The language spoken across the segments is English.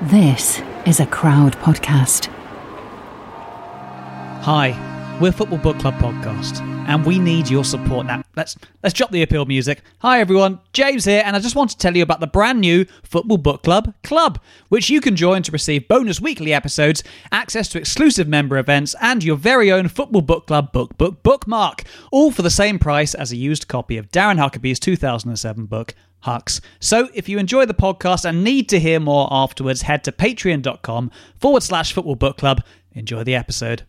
This is a Crowd podcast. Hi, we're Football Book Club podcast, and we need your support now. Let's drop the appeal music. Hi everyone, James here, and I just want to tell you about the brand new Football Book Club, which you can join to receive bonus weekly episodes, access to exclusive member events, and your very own Football Book Club bookmark, all for the same price as a used copy of Darren Huckabee's 2007 book, Hucks. So if you enjoy the podcast and need to hear more afterwards, head to patreon.com/Football Book Club. Enjoy the episode.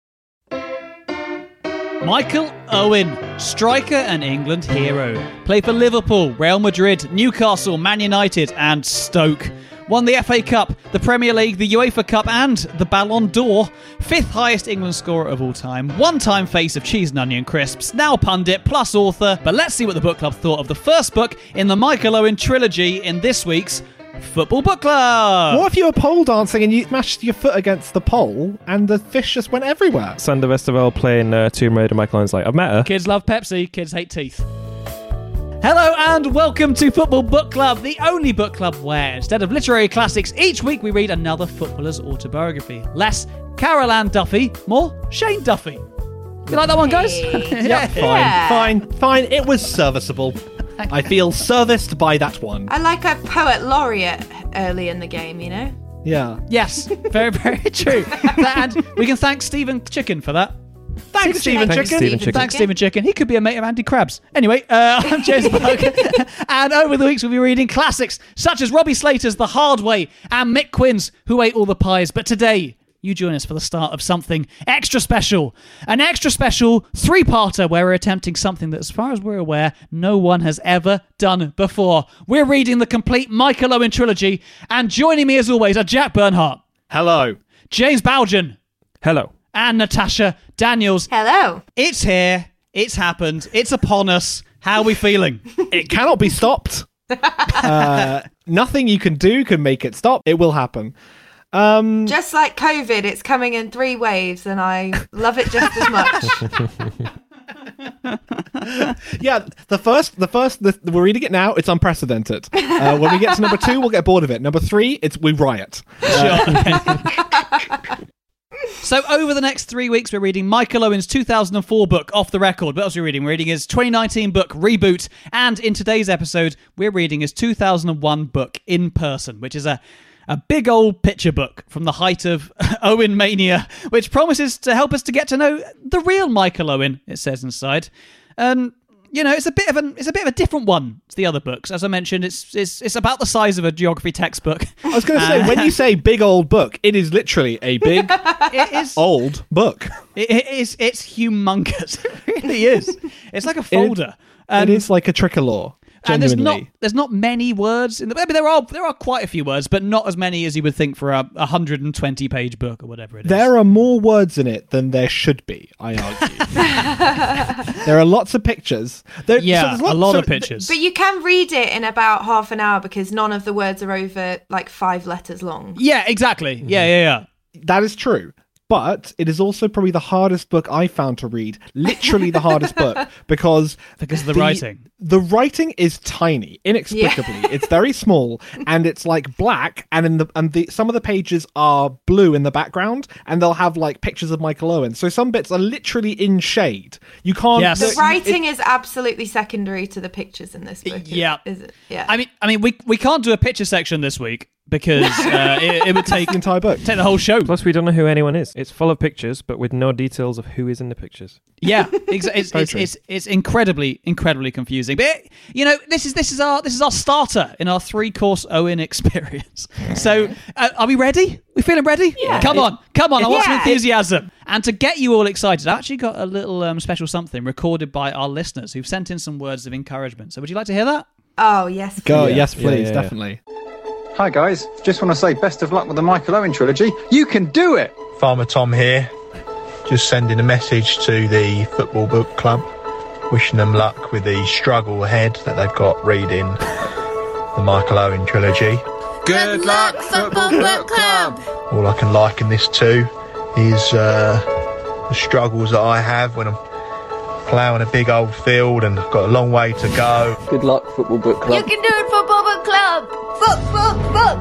Michael Owen, striker and England hero. Played for Liverpool, Real Madrid, Newcastle, Man United and Stoke. Won the FA Cup, the Premier League, the UEFA Cup and the Ballon d'Or. 5th highest England scorer of all time. One-time face of Cheese and Onion Crisps. Now pundit plus author. But let's see what the book club thought of the first book in the Michael Owen trilogy in this week's Football Book Club. What if you were pole dancing and you smashed your foot against the pole and the fish just went everywhere? Sander Westerveld playing Tomb Raider. Michael Owen's like, I've met her. Kids love Pepsi, kids hate teeth. Hello and welcome to Football Book Club, the only book club where, instead of literary classics, each week we read another footballer's autobiography. Less Carol Ann Duffy, more Shane Duffy. You like that one, guys? Yeah, fine. It was serviceable. I feel serviced by that one. I like a poet laureate early in the game, you know? Yeah. Yes, very, very true. And we can thank Stephen Chicken for that. Thanks, Stephen Chicken. Thanks, Stephen Chicken. He could be a mate of Andy Krabs. Anyway, I'm James Parker, and over the weeks we'll be reading classics such as Robbie Slater's The Hard Way and Mick Quinn's Who Ate All the Pies. But today, you join us for the start of something extra special. An extra special three-parter where we're attempting something that, as far as we're aware, no one has ever done before. We're reading the complete Michael Owen trilogy, and joining me as always are Jack Bernhardt. Hello. James Bowden. Hello. And Natasha Daniels. Hello. It's here. It's happened. It's upon us. How are we feeling? It cannot be stopped. Nothing you can do can make it stop. It will happen. Just like COVID, it's coming in 3 waves, and I love it just as much. Yeah, the first, we're reading it now. It's unprecedented. When we get to number 2, we'll get bored of it. Number 3, we riot. So over the next 3 weeks, we're reading Michael Owen's 2004 book, Off the Record. What else are we reading? We're reading his 2019 book, Reboot. And in today's episode, we're reading his 2001 book, In Person, which is a big old picture book from the height of Owen mania, which promises to help us to get to know the real Michael Owen, it says inside. And you know, it's a bit of a different one to the other books. As I mentioned, it's about the size of a geography textbook. I was going to say, when you say big old book, it is literally a big old book. It's humongous. It really is. It's like a folder. It is like a tricolor. And Genuinely. there's not many words in the. I mean, there are quite a few words, but not as many as you would think for a 120-page book or whatever it is. There are more words in it than there should be, I argue. There are lots of pictures. A lot of pictures. But you can read it in about half an hour because none of the words are over like 5 letters long. Yeah, exactly. Yeah. That is true. But it is also probably the hardest book I found to read. Literally the hardest book because of the writing. The writing is tiny, inexplicably. Yeah. It's very small and it's like black, and some of the pages are blue in the background, and they'll have like pictures of Michael Owen. So some bits are literally in shade. You can't. Yes. The writing is absolutely secondary to the pictures in this book. Yeah. Is it? Yeah. I mean, we can't do a picture section this week because it would take the entire book, take the whole show. Plus, we don't know who anyone is. It's full of pictures, but with no details of who is in the pictures. Yeah, it's incredibly confusing. But you know, this is our starter in our 3-course Owen experience. So, are we ready? We feeling ready? Yeah. Come on! I want some enthusiasm. And to get you all excited, I actually got a little special something recorded by our listeners who've sent in some words of encouragement. So, would you like to hear that? Oh yes, please. Go. Yes, please, definitely. Hi guys, just want to say best of luck with the Michael Owen trilogy. You can do it! Farmer Tom here, just sending a message to the Football Book Club, wishing them luck with the struggle ahead that they've got reading the Michael Owen trilogy. Good luck, Football Book Club! All I can liken this to is the struggles that I have when I'm ploughing a big old field and I've got a long way to go. Good luck, Football Book Club. You can do it, Football Book Club! Book!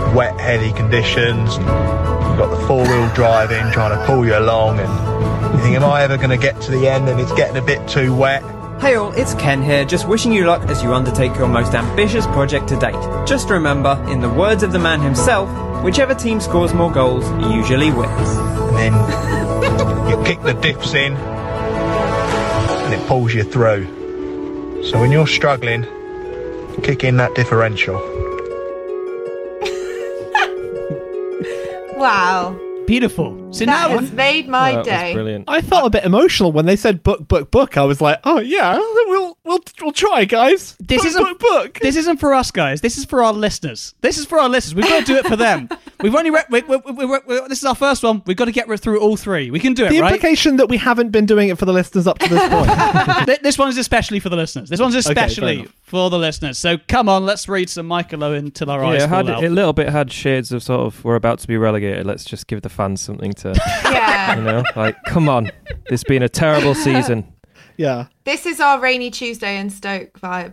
wet, heady conditions. You've got the four-wheel driving trying to pull you along, and you think, am I ever going to get to the end? And it's getting a bit too wet. Hey all, it's Ken here, just wishing you luck as you undertake your most ambitious project to date. Just remember, in the words of the man himself, whichever team scores more goals usually wins. And then you kick the diffs in, and it pulls you through. So when you're struggling, kick in that differential. Wow. Beautiful. So That now has made my That was day. brilliant. I felt a bit emotional when they said book. I was like, oh yeah, we'll try, guys. This book, isn't book. This isn't for us, guys. This is for our listeners. We've got to do it for them. We've only this is our first one. We've got to get through all three. We can do it, The right? implication that we haven't been doing it for the listeners up to this point. This one is especially for the listeners. This one's fair especially enough. for the listeners. So come on, let's read some Michael Owen till our eyes Yeah, fall out. it a little bit had shades of sort of, we're about to be relegated. Let's just give the fans something to, Yeah. you know, like, come on. This has been a terrible season. Yeah. This is our rainy Tuesday in Stoke vibe.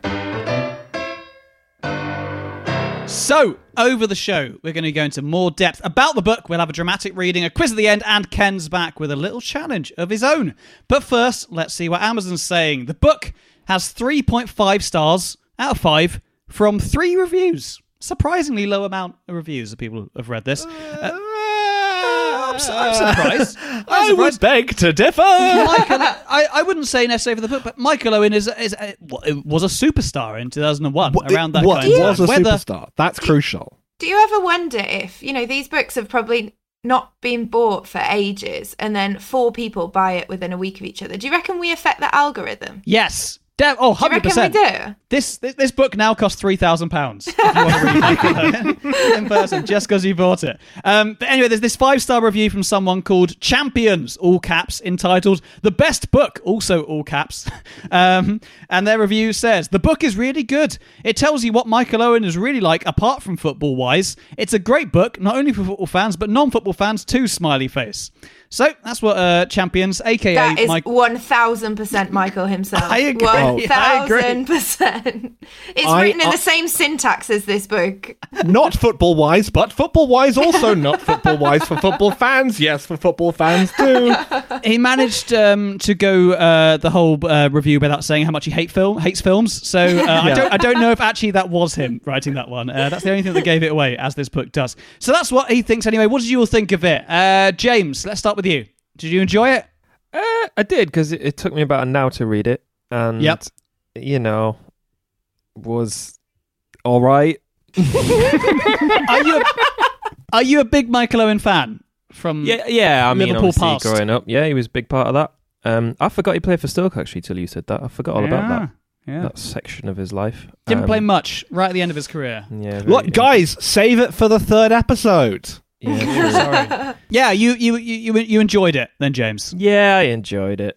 So, over the show, we're going to go into more depth about the book. We'll have a dramatic reading, a quiz at the end, and Ken's back with a little challenge of his own. But first, let's see what Amazon's saying. The book has 3.5 stars out of 5 from 3 reviews. Surprisingly low amount of reviews of people have read this. I'm surprised. I would beg to differ. Michael, I wouldn't say necessarily for the book, but Michael Owen was a superstar in 2001. Around that kind of was a time. superstar. That's crucial. Do you ever wonder if, these books have probably not been bought for ages and then 4 people buy it within a week of each other? Do you reckon we affect the algorithm? Yes. 100%. Do you reckon we do? This book now costs £3,000 if you want to read Michael Owen in person, just because you bought it. But anyway, there's this 5-star review from someone called Champions, all caps, entitled The Best Book, also all caps. And their review says, the book is really good. It tells you what Michael Owen is really like, apart from football-wise. It's a great book, not only for football fans, but non-football fans too, smiley face. So that's what Champions, a.k.a. That is 1,000% Michael himself. I agree. 1,000%. It's written in the same syntax as this book. Not football-wise, but football-wise also not football-wise for football fans. Yes, for football fans too. He managed to go the whole review without saying how much he hates films. So I don't know if actually that was him writing that one. That's the only thing that gave it away, as this book does. So that's what he thinks anyway. What did you all think of it? James, let's start with you. Did you enjoy it? I did, because it took me about an hour to read it. And, was all right. Are you a big Michael Owen fan? From Yeah, I mean, Liverpool obviously past? growing up, yeah, he was a big part of that. I forgot he played for Stoke, actually, till you said that. I forgot all about that. Yeah. That section of his life. Didn't play much right at the end of his career. Yeah. Look, guys, save it for the 3rd episode. Yeah, Sorry. Yeah, you enjoyed it then, James. Yeah, I enjoyed it.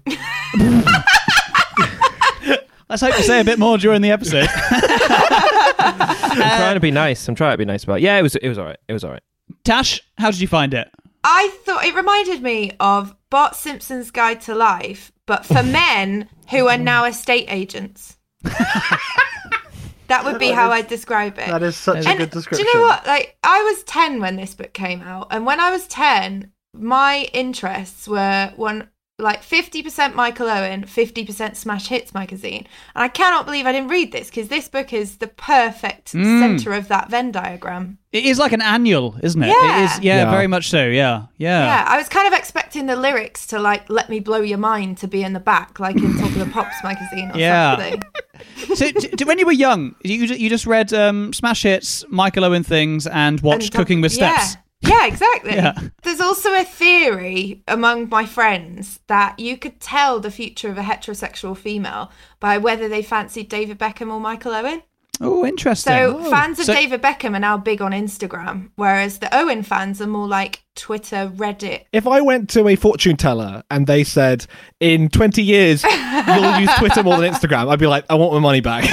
Let's hope you say a bit more during the episode. I'm trying to be nice. About it. Yeah, it was all right. It was all right. Tash, how did you find it? I thought it reminded me of Bart Simpson's Guide to Life, but for men who are now estate agents. That would be how I'd describe it. That is such a good description. Do you know what? Like, I was 10 when this book came out, and when I was 10, my interests were 50% Michael Owen, 50% Smash Hits magazine. And I cannot believe I didn't read this, because this book is the perfect centre of that Venn diagram. It is like an annual, isn't it? Yeah. It is, very much so, yeah. Yeah, I was kind of expecting the lyrics to, Let Me Blow Your Mind to be in the back, like in Top of the Pops magazine or something. So, when you were young, you just read Smash Hits, Michael Owen things, and watched Cooking with Steps. Yeah, exactly. Yeah. There's also a theory among my friends that you could tell the future of a heterosexual female by whether they fancied David Beckham or Michael Owen. Oh, interesting. So fans of David Beckham are now big on Instagram, whereas the Owen fans are more like Twitter, Reddit. If I went to a fortune teller and they said, in 20 years, you'll use Twitter more than Instagram, I'd be like, I want my money back.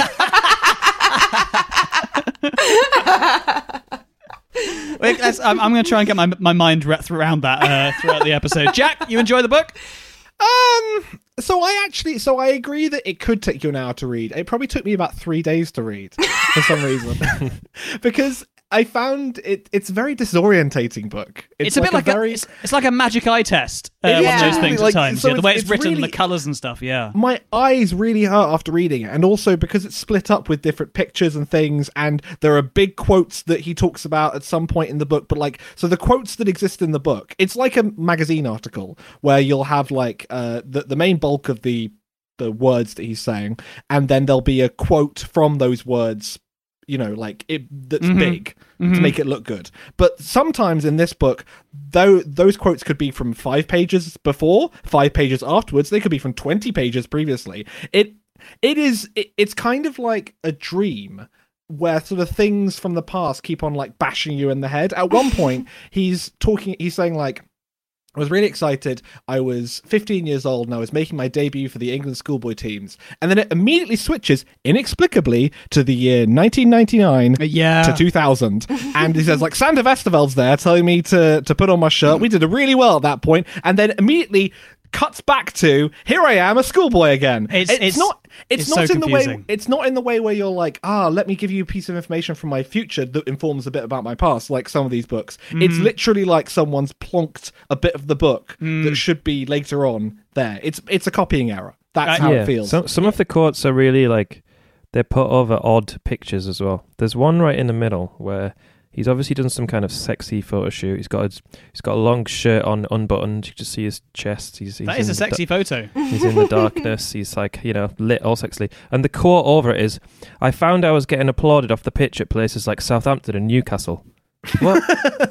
I'm going to try and get my mind wrapped around that throughout the episode. Jack, you enjoy the book? So I agree that it could take you an hour to read. It probably took me about 3 days to read for some reason. Because I found it's a very disorientating book. It's a bit like it's like a magic eye test. One of those things at times. So the way it's written, really, the colours and stuff. Yeah, my eyes really hurt after reading it, and also because it's split up with different pictures and things, and there are big quotes that he talks about at some point in the book. But so the quotes that exist in the book, it's like a magazine article where you'll have the main bulk of the words that he's saying, and then there'll be a quote from those words. That's big to make it look good. But sometimes in this book, though, those quotes could be from 5 pages before, 5 pages afterwards. They could be from 20 pages previously. It's kind of like a dream where sort of things from the past keep on bashing you in the head. At one point, he's saying I was really excited. I was 15 years old and I was making my debut for the England schoolboy teams. And then it immediately switches, inexplicably, to the year 1999 to 2000. And he says, Sander Westerveld's there telling me to put on my shirt. We did really well at that point. And then immediately cuts back to, here I am, a schoolboy again. It's not so in confusing. the way. It's not in the way where you're let me give you a piece of information from my future that informs a bit about my past, like some of these books. It's literally like someone's plonked a bit of the book that should be later on there. It's a copying error. That's how it feels. Some of the quotes are really they're put over odd pictures as well. There's one right in the middle where he's obviously done some kind of sexy photo shoot. He's got a long shirt on, unbuttoned. You can just see his chest. That is a sexy photo. He's in the darkness. He's lit all sexily. And the quote over it is, "I found I was getting applauded off the pitch at places like Southampton and Newcastle." What?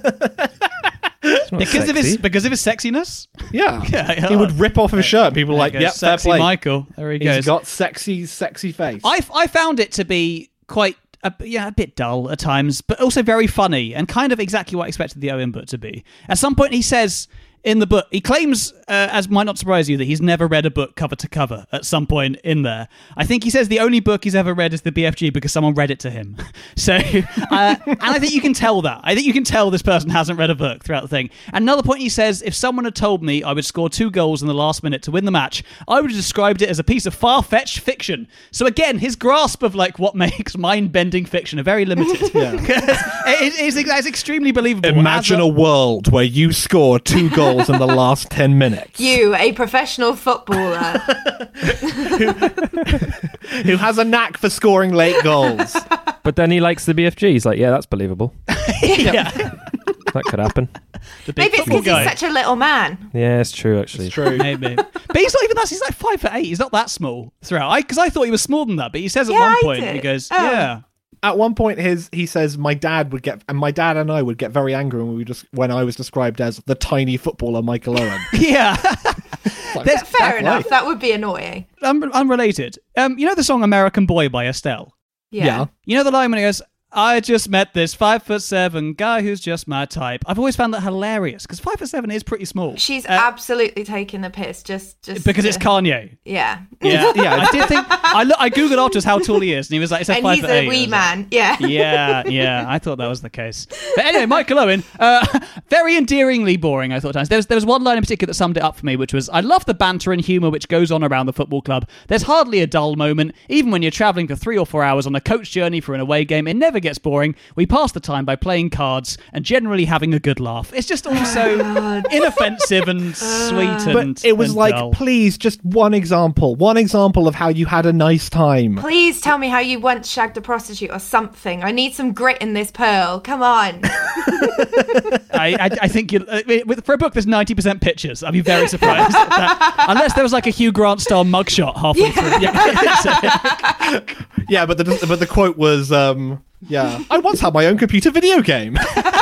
Because of his sexiness? Yeah. He would rip off his shirt. People are like, yep, fair sexy play. Michael. There he goes. He's got sexy face. I found it to be quite a bit dull at times, but also very funny and kind of exactly what I expected the Owen book to be. At some point he says in the book, he claims, as might not surprise you, that he's never read a book cover to cover at some point in there. I think he says the only book he's ever read is the BFG because someone read it to him. So, and I think you can tell that. I think you can tell this person hasn't read a book throughout the thing. And another point he says, if someone had told me I would score 2 goals in the last minute to win the match, I would have described it as a piece of far-fetched fiction. So again, his grasp of what makes mind-bending fiction are very limited. It's extremely believable. Imagine a world where you score 2 goals in the last 10 minutes. You, a professional footballer who has a knack for scoring late goals. But then he likes the BFG. He's like, yeah, that's believable. That could happen. Maybe it's because he's such a little man. Yeah, it's true, actually. It's true. Maybe. But he's not even that. He's 5'8". He's not that small throughout. Because I thought he was smaller than that. But he says at one point, he goes, yeah. At one point, he says, my dad and I would get very angry when I was described as the tiny footballer Michael Owen. Yeah. Fair enough. That would be annoying. Unrelated. You know the song American Boy by Estelle? Yeah. You know the line when he goes, I just met this 5'7" guy who's just my type. I've always found that hilarious because 5'7" is pretty small. She's absolutely taking the piss, just because it's Kanye. Yeah. I did think I googled afterwards how tall he is, and he was like, "It's 5'8". And he's a wee man. Yeah. Yeah. I thought that was the case. But anyway, Michael Owen, very endearingly boring. I thought at times there was one line in particular that summed it up for me, which was, "I love the banter and humour which goes on around the football club. There's hardly a dull moment, even when you're travelling for 3 or 4 hours on a coach journey for an away game. It never gets boring. We pass the time by playing cards and generally having a good laugh." It's just all so inoffensive and sweet. But it was dull. Please, just one example of how you had a nice time. Please tell me how you once shagged a prostitute or something. I need some grit in this pearl. Come on. I think for a book there's 90% pictures. I'd be very surprised at that. Unless there was a Hugh Grant style mugshot halfway through. Yeah, but the quote was, I once had my own computer video game.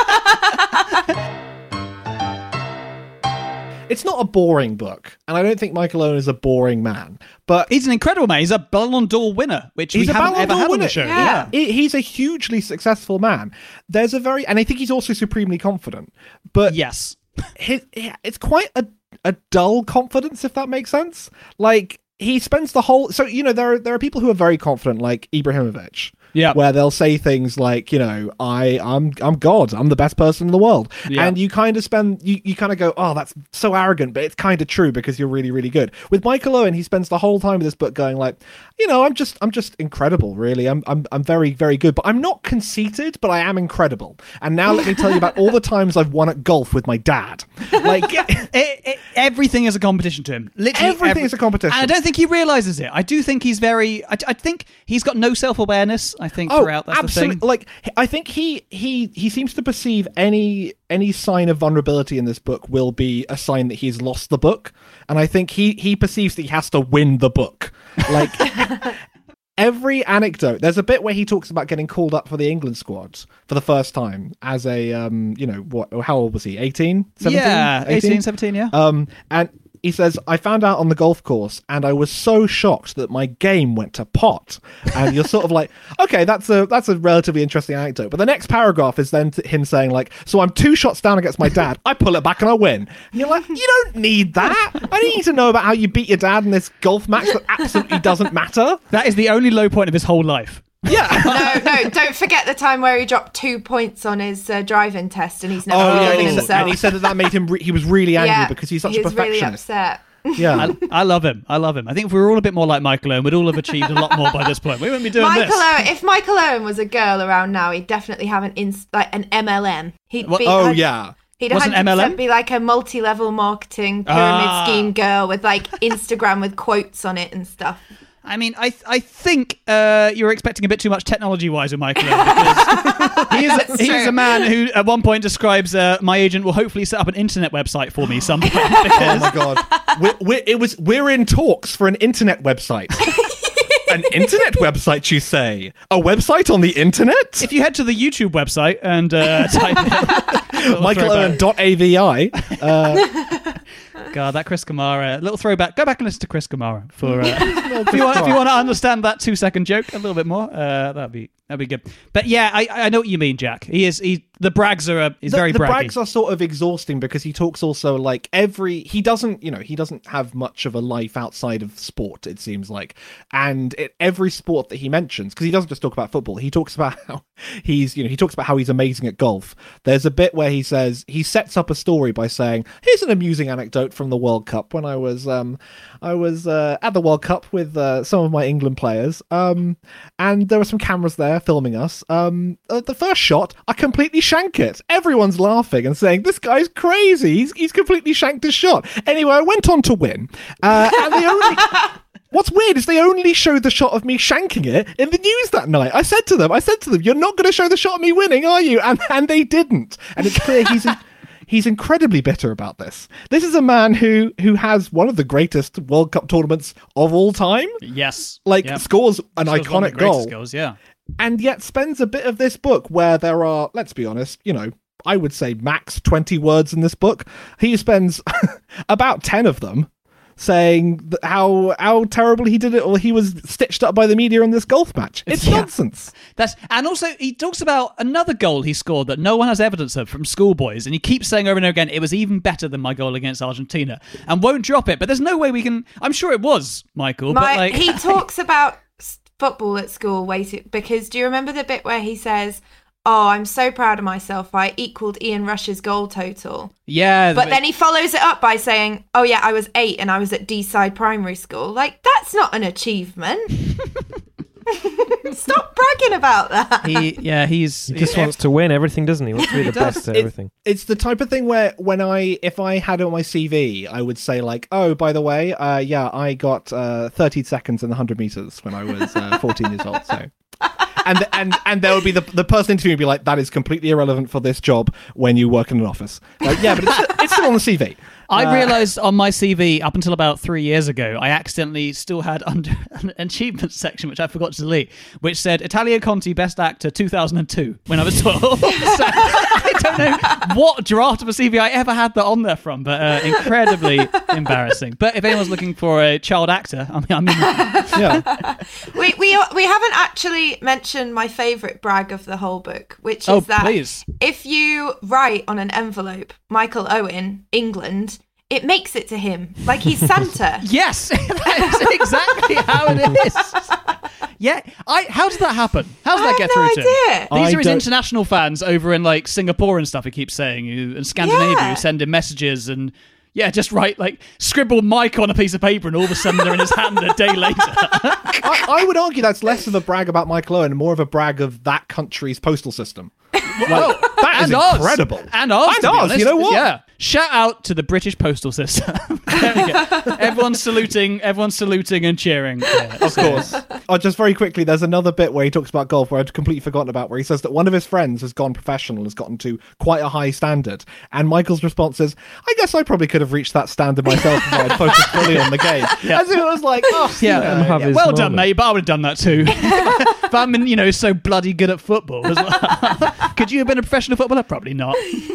It's not a boring book, and I don't think Michael Owen is a boring man. But he's an incredible man. He's a Ballon d'Or winner, which we haven't ever had on the show. Yeah. He's a hugely successful man. And I think he's also supremely confident. But yes, it's quite a dull confidence, if that makes sense. He spends the whole... So, there are people who are very confident, like Ibrahimovic, where they'll say things like, you know, I'm God, I'm the best person in the world. Yeah. And you kind of you kind of go, oh, that's so arrogant, but it's kind of true because you're really, really good. With Michael Owen, he spends the whole time of this book going like, you know, I'm just incredible, really. I'm very, very good, but I'm not conceited, but I am incredible. And now let me tell you about all the times I've won at golf with my dad. Like everything is a competition to him. Literally everything is a competition. And I don't think he realizes it. I do think he's very. I think he's got no self-awareness. I think throughout that's absolutely. the thing. Like I think he seems to perceive any sign of vulnerability in this book will be a sign that he's lost the book, and I think he perceives that he has to win the book. Like every anecdote, there's a bit where he talks about getting called up for the England squad for the first time as a you know, what? How old was he? 18, 17? Yeah, 18, 17, yeah. And he says, I found out on the golf course and I was so shocked that my game went to pot. And you're sort of like, okay, that's a relatively interesting anecdote. But the next paragraph is then him saying like, so I'm 2 shots down against my dad. I pull it back and I win. And you're like, you don't need that. I don't need to know about how you beat your dad in this golf match that absolutely doesn't matter. That is the only low point of his whole life. Yeah. No, don't forget the time where he dropped 2 points on his driving test and he's never forgiven himself. And he said that made him, he was really angry because he's such a perfectionist. He was really upset. Yeah, I love him. I think if we were all a bit more like Michael Owen, we'd all have achieved a lot more by this point. We wouldn't be doing this. If Michael Owen was a girl around now, he'd definitely have an MLM. He'd be. He'd What's an 100% MLM? be like a multi-level marketing pyramid scheme girl with like Instagram with quotes on it and stuff. I mean, I think you're expecting a bit too much technology-wise with Michael Owen, because he is a man who at one point describes my agent will hopefully set up an internet website for me sometime. Oh my god, we're in talks for an internet website. An internet website, you say? A website on the internet? If you head to the YouTube website and type in michaelowen.avi. God, that Chris Kamara little throwback. Go back and listen to Chris Kamara for if you want to understand that 2-second joke a little bit more. That'd be good. But yeah, I know what you mean, Jack. The brags are very braggy. The brags are sort of exhausting because he talks also like he doesn't have much of a life outside of sport, it seems like. And every sport that he mentions, because he doesn't just talk about football, he talks about how he talks about how he's amazing at golf. There's a bit where he says he sets up a story by saying, here's an amusing anecdote from the World Cup when I was at the World Cup with some of my England players, and there were some cameras there filming us. The first shot, I completely shank it. Everyone's laughing and saying, this guy's crazy. He's completely shanked his shot. Anyway, I went on to win. And what's weird is they only showed the shot of me shanking it in the news that night. I said to them, you're not going to show the shot of me winning, are you? And they didn't. And it's clear he's incredibly bitter about this. This is a man who has one of the greatest World Cup tournaments of all time. Yes. Scores an iconic goal. Skills, yeah. And yet spends a bit of this book where there are, let's be honest, I would say max 20 words in this book. He spends about 10 of them saying how terrible he did it, or he was stitched up by the media in this golf match. It's nonsense. And also he talks about another goal he scored that no one has evidence of from schoolboys, and he keeps saying over and over again, it was even better than my goal against Argentina, and won't drop it. But there's no way we can. I'm sure it was, Michael. But he talks about football at school because do you remember the bit where he says, oh, I'm so proud of myself, I equaled Ian Rush's goal total? Yeah. But then he follows it up by saying, oh yeah, I was 8 and I was at Deeside Primary School. Like, that's not an achievement. Stop bragging about that. He just wants to win everything, doesn't he? He wants to be the best at everything. It's the type of thing where if I had it on my CV, I would say like, oh, by the way, I got 30 seconds in the 100 meters when I was 14 years old. So. And there would be the person interviewing would be like, that is completely irrelevant for this job when you work in an office. Like, yeah, but it's still on the CV. I realised on my CV up until about 3 years ago, I accidentally still had under an achievements section, which I forgot to delete, which said Italia Conti Best Actor 2002 when I was 12. So I don't know what draft of a CV I ever had that on there from, but incredibly embarrassing. But if anyone's looking for a child actor, I mean yeah. We haven't actually mentioned my favourite brag of the whole book, which is that if you write on an envelope, Michael Owen, England, it makes it to him like he's Santa. Yes, that is exactly how it is. Yeah, how did that happen? How did that get no through to him? idea. These are his don't- international fans over in like Singapore and stuff. He keeps saying, and Scandinavia, Yeah. who send him messages and just write like scribble Mike on a piece of paper, and all of a sudden they're in his hand a day later. I would argue that's less of a brag about Michael Owen and more of a brag of that country's postal system. Like, that is And ours. incredible. And ours, to be honest. you know what? Yeah. Shout out to the British postal system. There we go. Everyone's saluting and cheering. Yeah, Of course. Just very quickly, there's another bit where he talks about golf where I'd completely forgotten about, where he says that one of his friends has gone professional, has gotten to quite a high standard. And Michael's response is, I guess I probably could have reached that standard myself if I'd focused fully on the game. Yeah. As if it was like, Yeah, have his well done, moment. mate. But I would have done that too. If I'm, so bloody good at football as well. Could you have been a professional footballer? Probably not.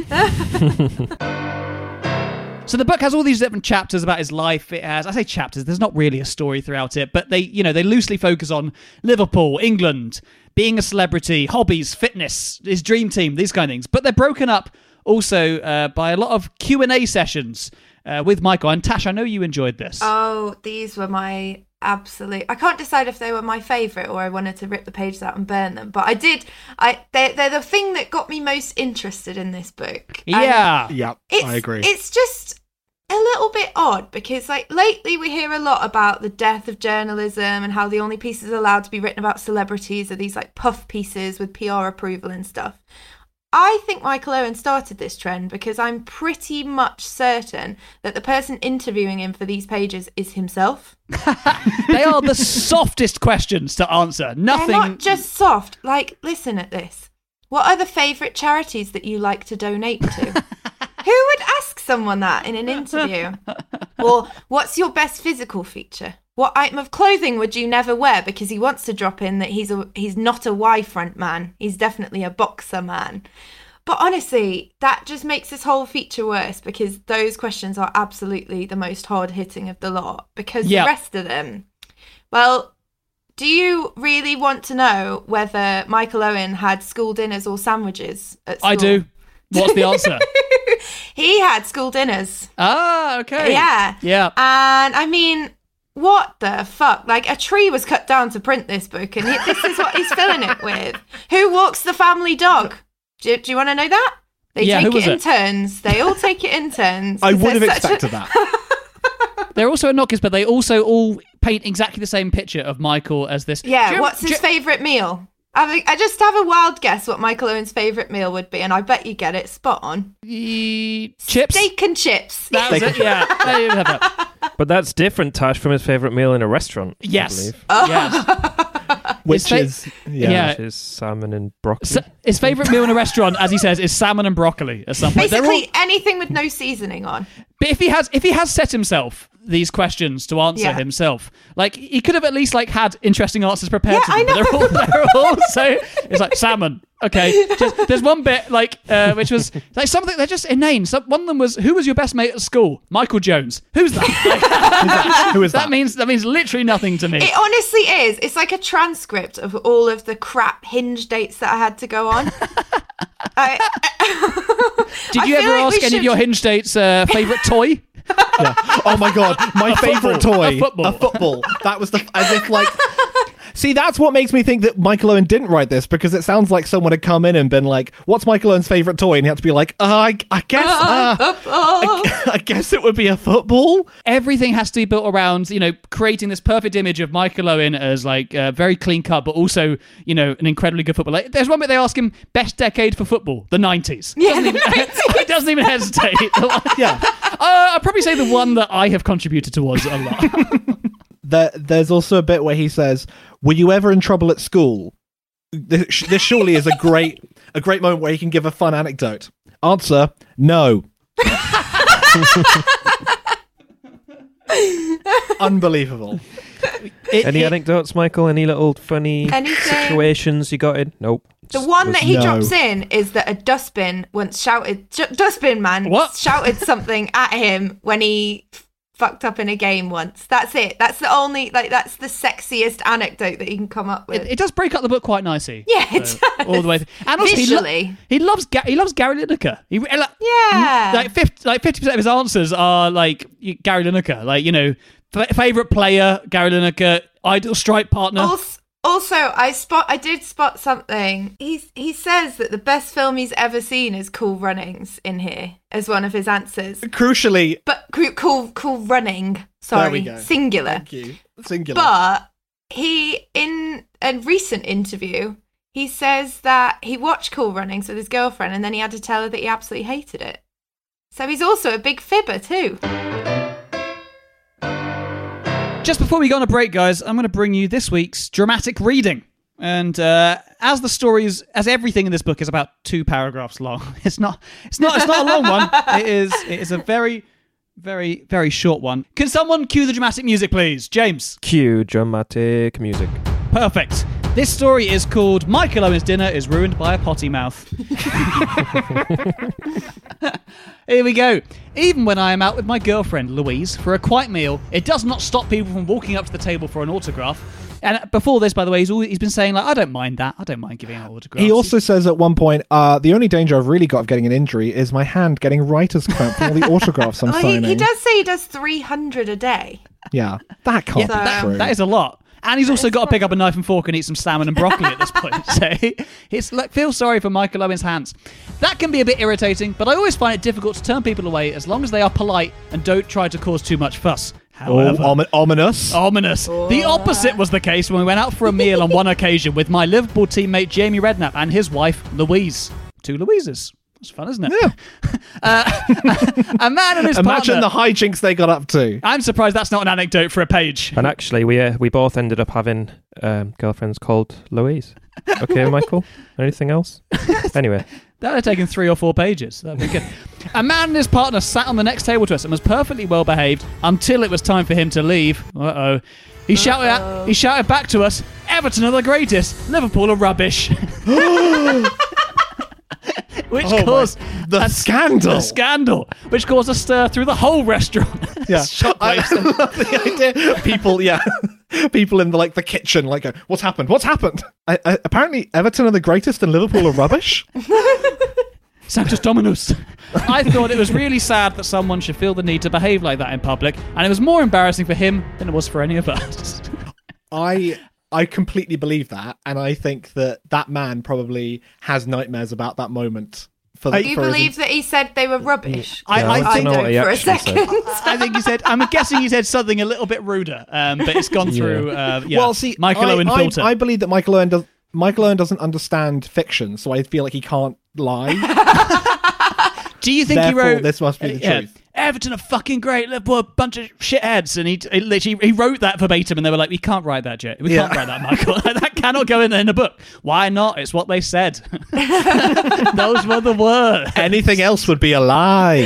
So the book has all these different chapters about his life. It has, I say chapters, there's not really a story throughout it, but they loosely focus on Liverpool, England, being a celebrity, hobbies, fitness, his dream team, these kind of things. But they're broken up also by a lot of Q&A sessions with Michael. And Tash, I know you enjoyed this. Oh, these were my absolute... I can't decide if they were my favourite or I wanted to rip the pages out and burn them. But I did... They're the thing that got me most interested in this book. Yeah. Yeah, I agree. It's just a little bit odd because, like, lately we hear a lot about the death of journalism and how the only pieces allowed to be written about celebrities are these, like, puff pieces with PR approval and stuff. I think Michael Owen started this trend because I'm pretty much certain that the person interviewing him for these pages is himself. They are the softest questions to answer. Nothing. They're not just soft. Like, listen at this. What are the favourite charities that you like to donate to? Who would ask someone that in an interview? Or what's your best physical feature? What item of clothing would you never wear? Because he wants to drop in that he's not a Y front man. He's definitely a boxer man. But honestly, that just makes this whole feature worse because those questions are absolutely the most hard-hitting of the lot. Because the rest of them, well, do you really want to know whether Michael Owen had school dinners or sandwiches at school? I do. What's the answer? He had school dinners. Ah, okay. Yeah. Yeah. And I mean, what the fuck? Like, a tree was cut down to print this book, and this is what he's filling it with. Who walks the family dog? Do you want to know that? They take it in turns. They all take it in turns. I would have expected that. They're also at Knockers, but they also all paint exactly the same picture of Michael as this. Yeah, what's his favourite meal? I just have a wild guess what Michael Owen's favourite meal would be, and I bet you get it spot on. Chips? Steak and chips. That was it, yeah. There you have that. But that's different, Tash, from his favourite meal in a restaurant. Yes. I believe. Yes. Which is Yeah. Which is salmon and broccoli. His favourite meal in a restaurant, as he says, is salmon and broccoli at some point. Basically, anything with no seasoning on. But if he has set himself these questions to answer himself, like he could have at least like had interesting answers prepared. Yeah, to them, I know. But they're all so it's like salmon. Okay, there's one bit like which was like something they're just inane. One of them was, who was your best mate at school? Michael Jones. Who's that? Who is that? That means literally nothing to me. It honestly is. It's like a transcript of all of the crap Hinge dates that I had to go on. Did you ever ask any of your Hinge dates favourite toy? Yeah. Oh my god, my favourite toy, A football. That was as if like. See, that's what makes me think that Michael Owen didn't write this, because it sounds like someone had come in and been like, "What's Michael Owen's favourite toy?" And he had to be like, I guess it would be a football. Everything has to be built around, creating this perfect image of Michael Owen as like very clean cut, but also, an incredibly good footballer. Like, there's one bit they ask him, best decade for football, the 90s. Yeah, He doesn't even hesitate. Yeah. I'd probably say the one that I have contributed towards a lot. There's also a bit where he says, "Were you ever in trouble at school?" This surely is a great moment where he can give a fun anecdote. Answer: no. Unbelievable. Any anecdotes, Michael? Any little funny situations you got in? Nope. The one that he drops in is that a dustbin once shouted, dustbin man shouted something at him when he fucked up in a game once. That's it. That's the only, that's the sexiest anecdote that you can come up with. It does break up the book quite nicely. Yeah, it does. All the way through. And also, visually. he loves Gary Lineker. Yeah. Like 50% of his answers are like Gary Lineker. Like, favourite player, Gary Lineker, ideal strike partner. Also, I did spot something. He says that the best film he's ever seen is Cool Runnings in here as one of his answers. Crucially, But Cool Running. Sorry, there we go. singular. Thank you. Singular. But he, in a recent interview, he says that he watched Cool Runnings with his girlfriend and then he had to tell her that he absolutely hated it. So he's also a big fibber too. Just before we go on a break, guys, I'm going to bring you this week's dramatic reading. And as everything in this book is about 2 paragraphs long, it's not a long one. It is a very, very, very short one. Can someone cue the dramatic music, please? James. Cue dramatic music. Perfect. This story is called Michael Owen's Dinner is Ruined by a Potty Mouth. Here we go. Even when I am out with my girlfriend, Louise, for a quiet meal, it does not stop people from walking up to the table for an autograph. And before this, by the way, he's been saying, like, I don't mind that. I don't mind giving out autographs. He also says at one point, the only danger I've really got of getting an injury is my hand getting writer's cramp from all the autographs I'm signing. He does say he does 300 a day. Yeah, that can't be true. That is a lot. And he's also got to pick up a knife and fork and eat some salmon and broccoli at this point. So feel sorry for Michael Owen's hands. That can be a bit irritating, but I always find it difficult to turn people away as long as they are polite and don't try to cause too much fuss. However, ominous. Oh. The opposite was the case when we went out for a meal on one occasion with my Liverpool teammate Jamie Redknapp and his wife Louise. 2 Louises. It's fun, isn't it? Yeah. A man and his Imagine partner. the hijinks they got up to. I'm surprised that's not an anecdote for a page. And actually, we both ended up having girlfriends called Louise. Okay, Michael? Anything else? Anyway. That would have taken 3 or 4 pages. That'd be good. A man and his partner sat on the next table to us and was perfectly well behaved until it was time for him to leave. Uh-oh. He shouted back to us, Everton are the greatest, Liverpool are rubbish. Which caused the scandal, which caused a stir through the whole restaurant. Yeah, I love the idea. People in the kitchen, what's happened? What's happened? Apparently, Everton are the greatest and Liverpool are rubbish. Sanctus Dominus. I thought it was really sad that someone should feel the need to behave like that in public, and it was more embarrassing for him than it was for any of us. I completely believe that, and I think that man probably has nightmares about that moment. Do you believe that he said they were rubbish? Yeah, I don't for a second. I think he said, I'm guessing he said something a little bit ruder, but it's gone through, Well, see, Michael Owen filter. I believe that Michael Owen doesn't understand fiction, so I feel like he can't lie. Do you think Therefore, he wrote... this must be the truth. Everton are fucking great. Liverpool are a bunch of shitheads. And he wrote that verbatim and they were like, we can't write that, Jay. We can't write that, Michael. That cannot go in a book. Why not? It's what they said. Those were the words. Anything else would be a lie.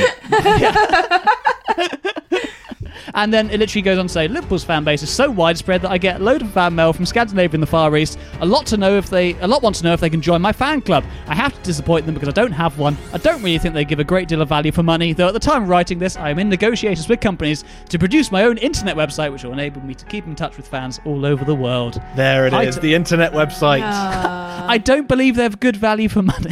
And then it literally goes on to say, Liverpool's fan base is so widespread that I get a load of fan mail from Scandinavia and the Far East. A lot want to know if they can join my fan club. I have to disappoint them because I don't have one. I don't really think they give a great deal of value for money, though at the time of writing this, I am in negotiations with companies to produce my own internet website, which will enable me to keep in touch with fans all over the world. There it is, the internet website. I don't believe they have good value for money.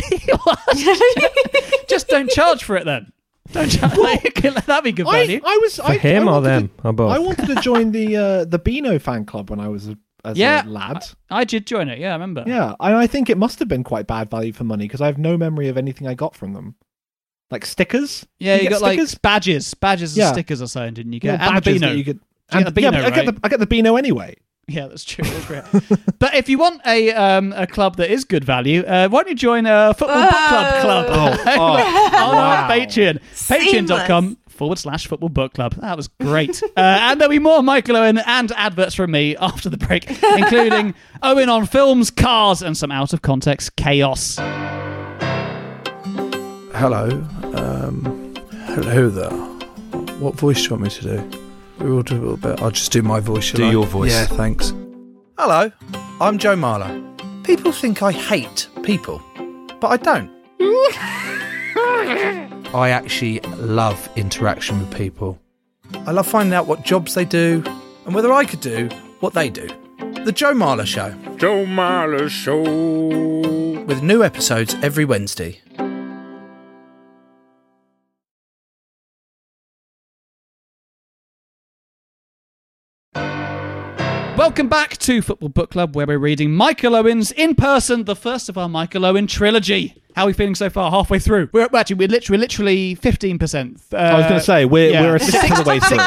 Just don't charge for it then. Don't charge. That'd be good value. For him or them or both? I wanted to join the Beano fan club when I was a lad. I did join it. Yeah, I remember. Yeah, I think it must have been quite bad value for money because I have no memory of anything I got from them. Like stickers. Yeah, you got stickers? like badges and stickers or something, didn't you get? Yeah, and the Beano. I get the Beano anyway. Yeah, that's true. That's great. But if you want a club that is good value, why don't you join a Football Book Club on our Patreon. Patreon.com/Football Book Club. That was great. And there'll be more Michael Owen and adverts from me after the break, including Owen on films, cars, and some out-of-context chaos. Hello. Hello there. What voice do you want me to do? We'll do a little bit. I'll just do my voice. Do your voice. Yeah, thanks. Hello, I'm Joe Marler. People think I hate people, but I don't. I actually love interaction with people. I love finding out what jobs they do and whether I could do what they do. The Joe Marler Show. Joe Marler Show. With new episodes every Wednesday. Welcome back to Football Book Club, where we're reading Michael Owen's In Person, the first of our Michael Owen trilogy. How are we feeling so far? Halfway through. We're literally 15%. I was going to say we're a sixth of the way through.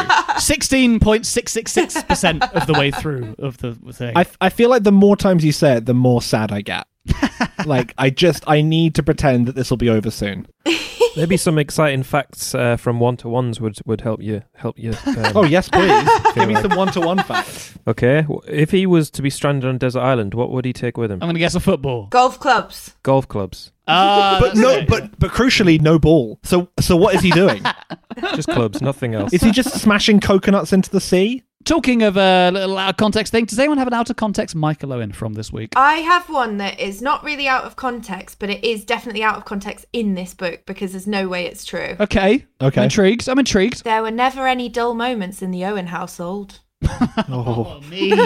16.666% of the way through of the thing. I feel like the more times you say it, the more sad I get. Like I need to pretend that this will be over soon. Maybe some exciting facts from one-to-ones would help you. Oh yes, please. Give me some one-to-one facts. Okay, if he was to be stranded on a desert island, what would he take with him? I'm going to guess a football. Golf clubs. Golf clubs. But crucially, no ball. So what is he doing? Just clubs, nothing else. Is he just smashing coconuts into the sea? Talking of a little out of context thing, does anyone have an out of context Michael Owen from this week? I have one that is not really out of context, but it is definitely out of context in this book because there's no way it's true. Okay. I'm intrigued. There were never any dull moments in the Owen household. Mean.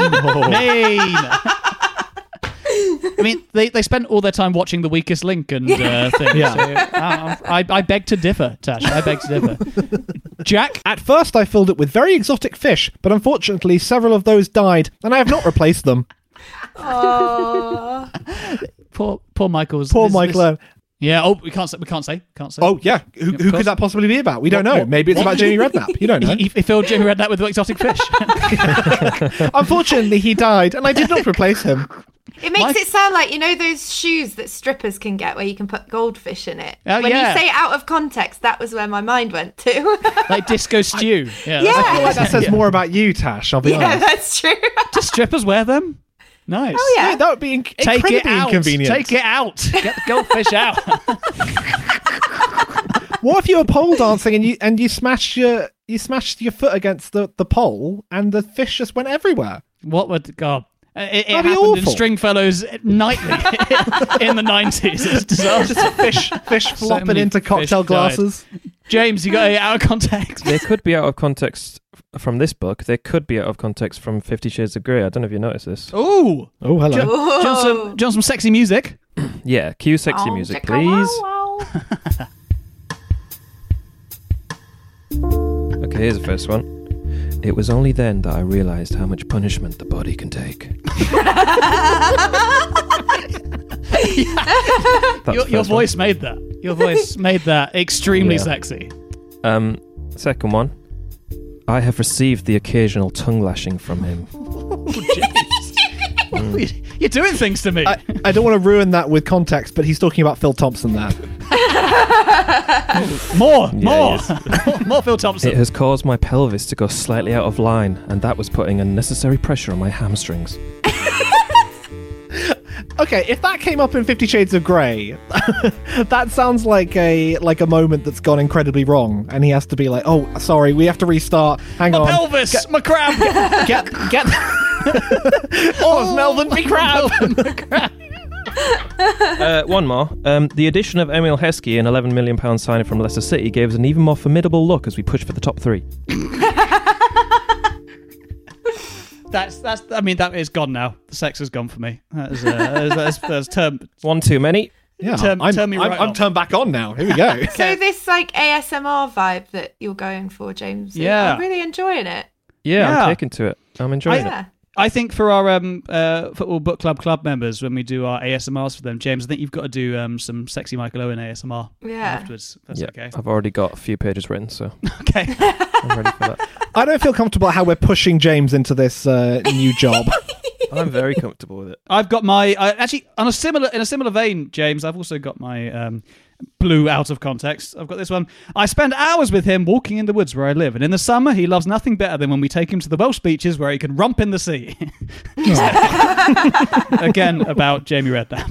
I mean, they spent all their time watching The Weakest Link and things. Yeah. So, I beg to differ, Tash. I beg to differ. Jack? At first, I filled it with very exotic fish, but unfortunately, several of those died, and I have not replaced them. Oh, Poor Michael's. Poor Michael. Yeah. Oh, we can't say. Oh, yeah. Who could that possibly be about? We don't know. Maybe it's about Jamie Redknapp. You don't know. He filled Jamie Redknapp with exotic fish. Unfortunately, he died, and I did not replace him. it makes it sound like, you know, those shoes that strippers can get where you can put goldfish in it. Oh, when yeah. you say out of context, that was where my mind went to. Like disco stew. Yeah. I feel like that says more about you, Tash. I'll be Yeah, honest. that's true. Do strippers wear them? Nice. Oh, yeah. That would be incredibly inconvenient. Take it out. Get the goldfish out. What if you were pole dancing and you smashed your foot against the pole and the fish just went everywhere? What would God? It That'd be happened in awful. Stringfellows nightly in the 90s. It's disastrous. Just fish flopping many into fish cocktail died. glasses. James, you got it out of context. They could be out of context from this book. They could be out of context from 50 Shades of Grey. I don't know if you noticed this. Ooh. Oh, hello. Do you want some sexy music? Yeah, cue sexy music, please. Okay, here's the first one. It was only then that I realised how much punishment the body can take. Your voice made that. Your voice made that extremely Yeah. sexy. Second one. I have received the occasional tongue lashing from him. You're doing things to me. I don't want to ruin that with context, but he's talking about Phil Thompson there. More Phil It Thompson. has caused my pelvis to go slightly out of line, and that was putting unnecessary pressure on my hamstrings. Okay, if that came up in 50 Shades of Grey, that sounds like a moment that's gone incredibly wrong, and he has to be like, "Oh, sorry, we have to restart. Hang on, My pelvis, my crab. get." Oh, Melvin McCrab. One more. The addition of Emil Heskey, an £11 million signing from Leicester City, gave us an even more formidable look as we push for the top three. That is gone now. The sex is gone for me. That's term. One too many. Yeah, Turn me right I'm on. turned back on now. Here we go. So this like ASMR vibe that you're going for, James. Yeah. I'm really enjoying it. Yeah, Yeah. I'm taking to it. I'm enjoying it. Yeah. I think for our Football Book Club members, when we do our ASMRs for them, James, I think you've got to do some sexy Michael Owen ASMR Yeah. afterwards. If that's Yeah, okay. I've already got a few pages written, so Okay. I'm ready for that. I don't feel comfortable how we're pushing James into this new job. I'm very comfortable with it. I've got my actually in a similar vein, James. I've also got my blue out of context. I've got this one. I spend hours with him walking in the woods where I live, and in the summer he loves nothing better than when we take him to the Welsh beaches where he can romp in the sea. Again, about Jamie Redknapp.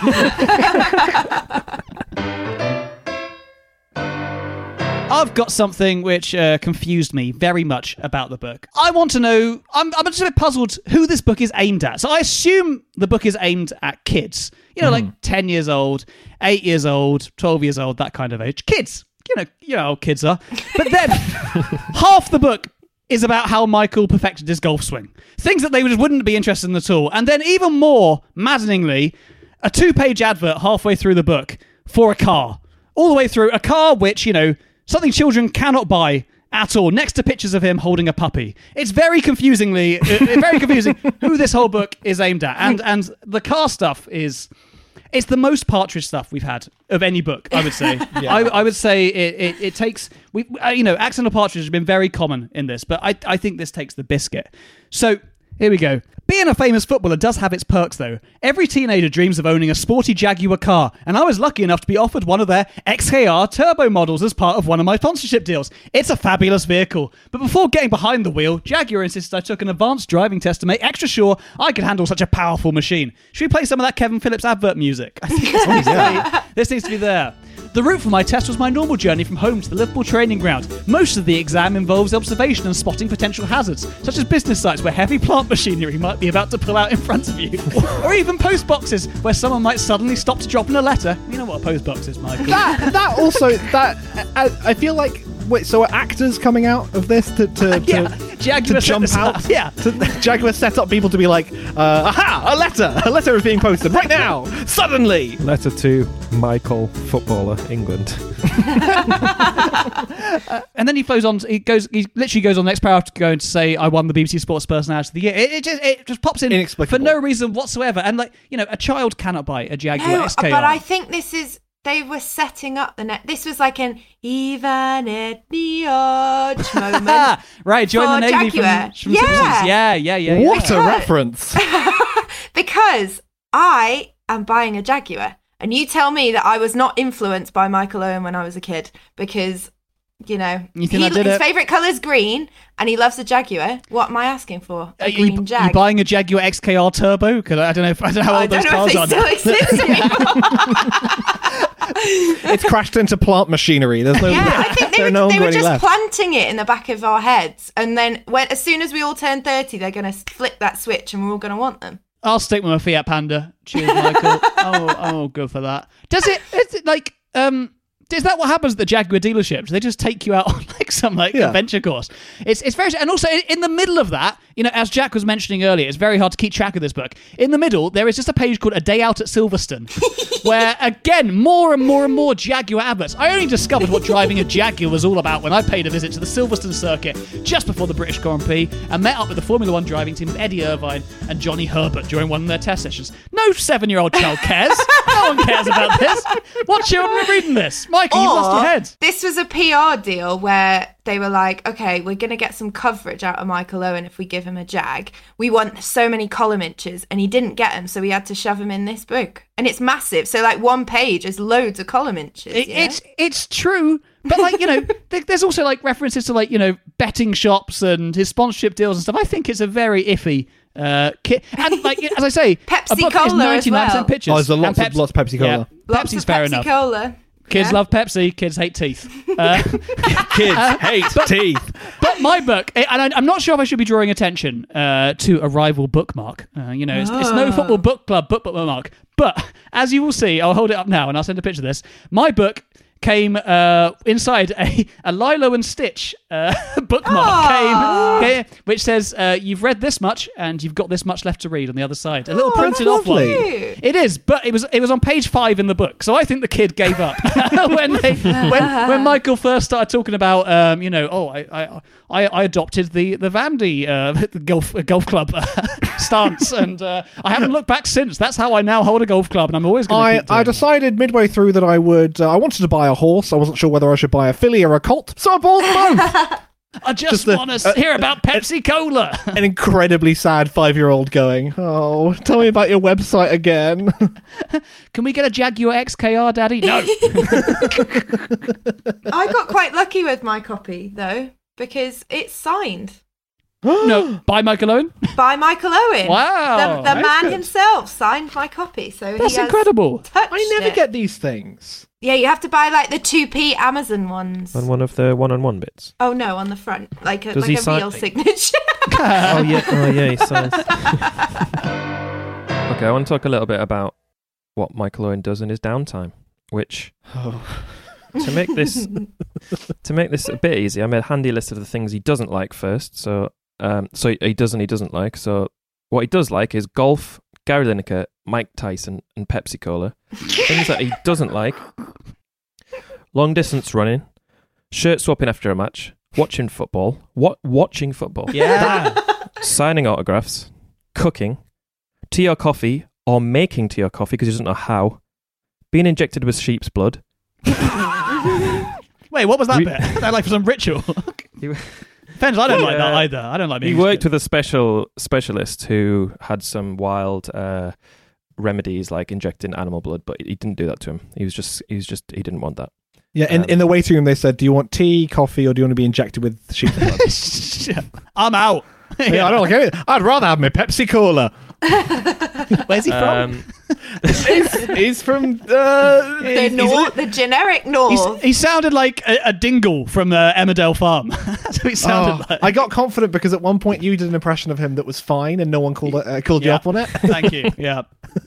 I've got something which confused me very much about the book. I want to know, I'm just a bit puzzled who this book is aimed at. So I assume the book is aimed at kids. You know, like 10 years old, 8 years old, 12 years old, that kind of age. Kids. You know how kids are. But then half the book is about how Michael perfected his golf swing. Things that they just wouldn't be interested in at all. And then even more maddeningly, a 2-page advert halfway through the book for a car. All the way through. A car which, something children cannot buy at all, next to pictures of him holding a puppy. It's very confusing who this whole book is aimed at. And the car stuff is... It's the most Partridge stuff we've had of any book, I would say. I would say it takes... Accidental Partridge has been very common in this, but I think this takes the biscuit. So, here we go. Being a famous footballer does have its perks, though. Every teenager dreams of owning a sporty Jaguar car, and I was lucky enough to be offered one of their XKR turbo models as part of one of my sponsorship deals. It's a fabulous vehicle. But before getting behind the wheel, Jaguar insisted I took an advanced driving test to make extra sure I could handle such a powerful machine. Should we play some of that Kevin Phillips advert music? I think this needs to be there. The route for my test was my normal journey from home to the Liverpool training ground. Most of the exam involves observation and spotting potential hazards, such as business sites where heavy plant machinery might be about to pull out in front of you. Or even post boxes where someone might suddenly stop to drop in a letter. You know what a post box is, Michael. I feel like... Wait, so are actors coming out of this to jump out? Yeah. Jaguar set up people to be like, aha, a letter is being posted right now, suddenly. Letter to Michael, footballer, England. And then he flows on. He literally goes on the next paragraph to go and say, "I won the BBC Sports Personality of the Year." It just pops in for no reason whatsoever. And a child cannot buy a Jaguar XKR. But I think this is. They were setting up the net. This was like an even at the odd moment. Right, join the Navy from Simpsons. Yeah. What a reference. Because I am buying a Jaguar. And you tell me that I was not influenced by Michael Owen when I was a kid. Because, his favourite colour is green and he loves a Jaguar. What am I asking for? A green Jag. Are you buying a Jaguar XKR Turbo? Because I don't know how old those cars are. I don't know if they still exist anymore. It's crashed into plant machinery. There's no. I think they were just planting it in the back of our heads, and then as soon as we all turn 30, they're going to flip that switch, and we're all going to want them. I'll stick with my Fiat Panda. Cheers, Michael. Oh, good for that. Is that what happens at the Jaguar dealerships? They just take you out on some adventure course. It's very, and also in the middle of that, as Jack was mentioning earlier, it's very hard to keep track of this book. In the middle, there is just a page called A Day Out at Silverstone, where again more and more Jaguar adverts. I only discovered what driving a Jaguar was all about when I paid a visit to the Silverstone circuit just before the British Grand Prix and met up with the Formula One driving team of Eddie Irvine and Johnny Herbert during one of their test sessions. No 7-year-old child cares. No one cares about this. What children are reading this? Michael, you've lost your head. This was a PR deal where they were like, okay, we're going to get some coverage out of Michael Owen if we give him a Jag. We want so many column inches, and he didn't get them, so we had to shove him in this book. And it's massive, so one page is loads of column inches. It's true, but there's also references to betting shops and his sponsorship deals and stuff. I think it's a very iffy kit. And as I say, Pepsi Cola as well. Pictures. Oh, there's lots of Pepsi Cola. Yeah, Pepsi's fair enough. Cola. Kids love Pepsi. Kids hate teeth. Kids hate teeth. But my book, and I'm not sure if I should be drawing attention to a rival bookmark. It's no football book club bookmark. But as you will see, I'll hold it up now and I'll send a picture of this. My book came inside a Lilo and Stitch bookmark, which says, you've read this much and you've got this much left to read on the other side. A little printed off one. It is, but it was on page 5 in the book, so I think the kid gave up when Michael first started talking about, I adopted the Vandy golf club stance, and I haven't looked back since. That's how I now hold a golf club, and I'm always going to keep doing I decided midway through that I wanted to buy a horse. I wasn't sure whether I should buy a filly or a colt, so I bought both. I just want to hear about Pepsi Cola. An incredibly sad 5-year-old going, oh, tell me about your website again. Can we get a Jaguar XKR, Daddy? No. I got quite lucky with my copy, though, because it's signed. No, by Michael Owen? By Michael Owen. Wow. The man himself signed my copy. So that's incredible. I never get these things. Yeah, you have to buy the 2p Amazon ones. And one of the one-on-one bits. Oh no, on the front, like a real signature. Oh yeah, he signs. Okay, I want to talk a little bit about what Michael Owen does in his downtime, which to make this a bit easy, I made a handy list of the things he doesn't like first. So he doesn't like. So what he does like is golf, Gary Lineker, Mike Tyson, and Pepsi Cola. Things that he doesn't like: long distance running, shirt swapping after a match, watching football, watching football, Yeah. signing autographs, cooking, tea or coffee, or making tea or coffee because he doesn't know how, being injected with sheep's blood. Wait, what was that bit? Is that like for some ritual? Depends. I don't like that either. I don't like being. He worked with a specialist who had some wild remedies like injecting animal blood, but he didn't do that to him. He didn't want that. Yeah, in the waiting room they said, "Do you want tea, coffee, or do you want to be injected with sheep's blood?" I'm out. Yeah, I don't like it. I'd rather have my Pepsi Cola. Where's he from? He's from the north, the generic north. He sounded like a dingle from Emmerdale Farm. That's what he sounded like. I got confident because at one point you did an impression of him that was fine, and no one called you up on it. Thank you. Yeah.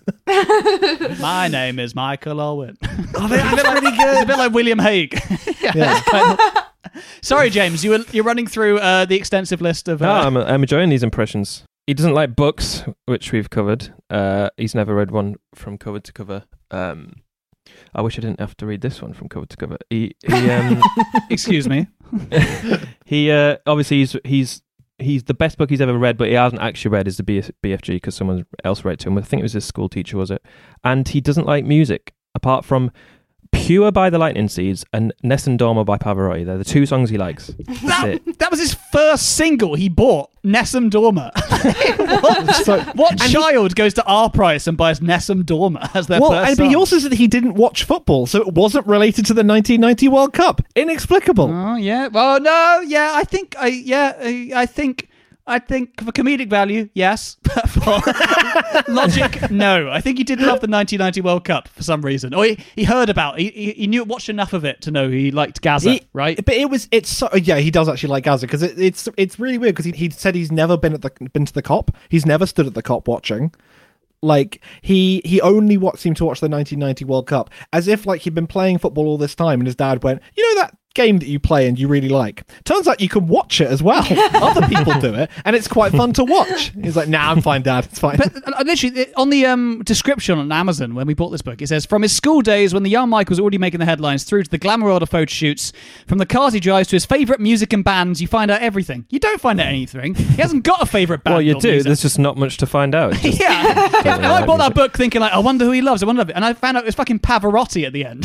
My name is Michael Owen. Oh, that's really good. It's a bit like William Hague. Yeah. Sorry, James. You're running through the extensive list of. No, I'm enjoying these impressions. He doesn't like books, which we've covered. He's never read one from cover to cover. I wish I didn't have to read this one from cover to cover. He excuse me. He obviously he's the best book he's ever read, but he hasn't actually read is the BFG because someone else read to him. I think it was his school teacher, was it? And he doesn't like music apart from Pure by the Lightning Seeds and Nessun Dorma by Pavarotti. They're the two songs he likes. That was his first single he bought, Nessun Dorma. What child goes to our price and buys Nessun Dorma as their first song? He also said that he didn't watch football, so it wasn't related to the 1990 World Cup. Inexplicable. Oh, yeah. Well, no, yeah, I think for comedic value, yes. But for logic, no. I think he did love the 1990 World Cup for some reason. Or he heard about it. He watched enough of it to know he liked Gaza, right? But he does actually like Gaza because it's really weird because he said he's never been to the COP. He's never stood at the COP watching. Like he only seemed to watch the 1990 World Cup as if like he'd been playing football all this time, and his dad went, "You know that game that you play and you really like? Turns out you can watch it as well. Other people do it, and it's quite fun to watch." He's like, "Nah, I'm fine, Dad. It's fine." But literally, on the description on Amazon when we bought this book, it says, from his school days when the young Mike was already making the headlines through to the glamour world of photo shoots, from the cars he drives to his favourite music and bands, you find out everything. You don't find out anything. He hasn't got a favourite band. Well, you or do. music. There's just not much to find out. Yeah. And I bought that book thinking like, I wonder who he loves. I wonder, and I found out it was fucking Pavarotti at the end.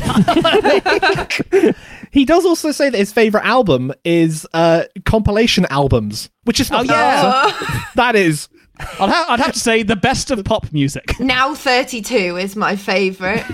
He does also say that his favourite album is compilation albums, which is not that is. I'd have to say the best of pop music. Now 32 is my favourite.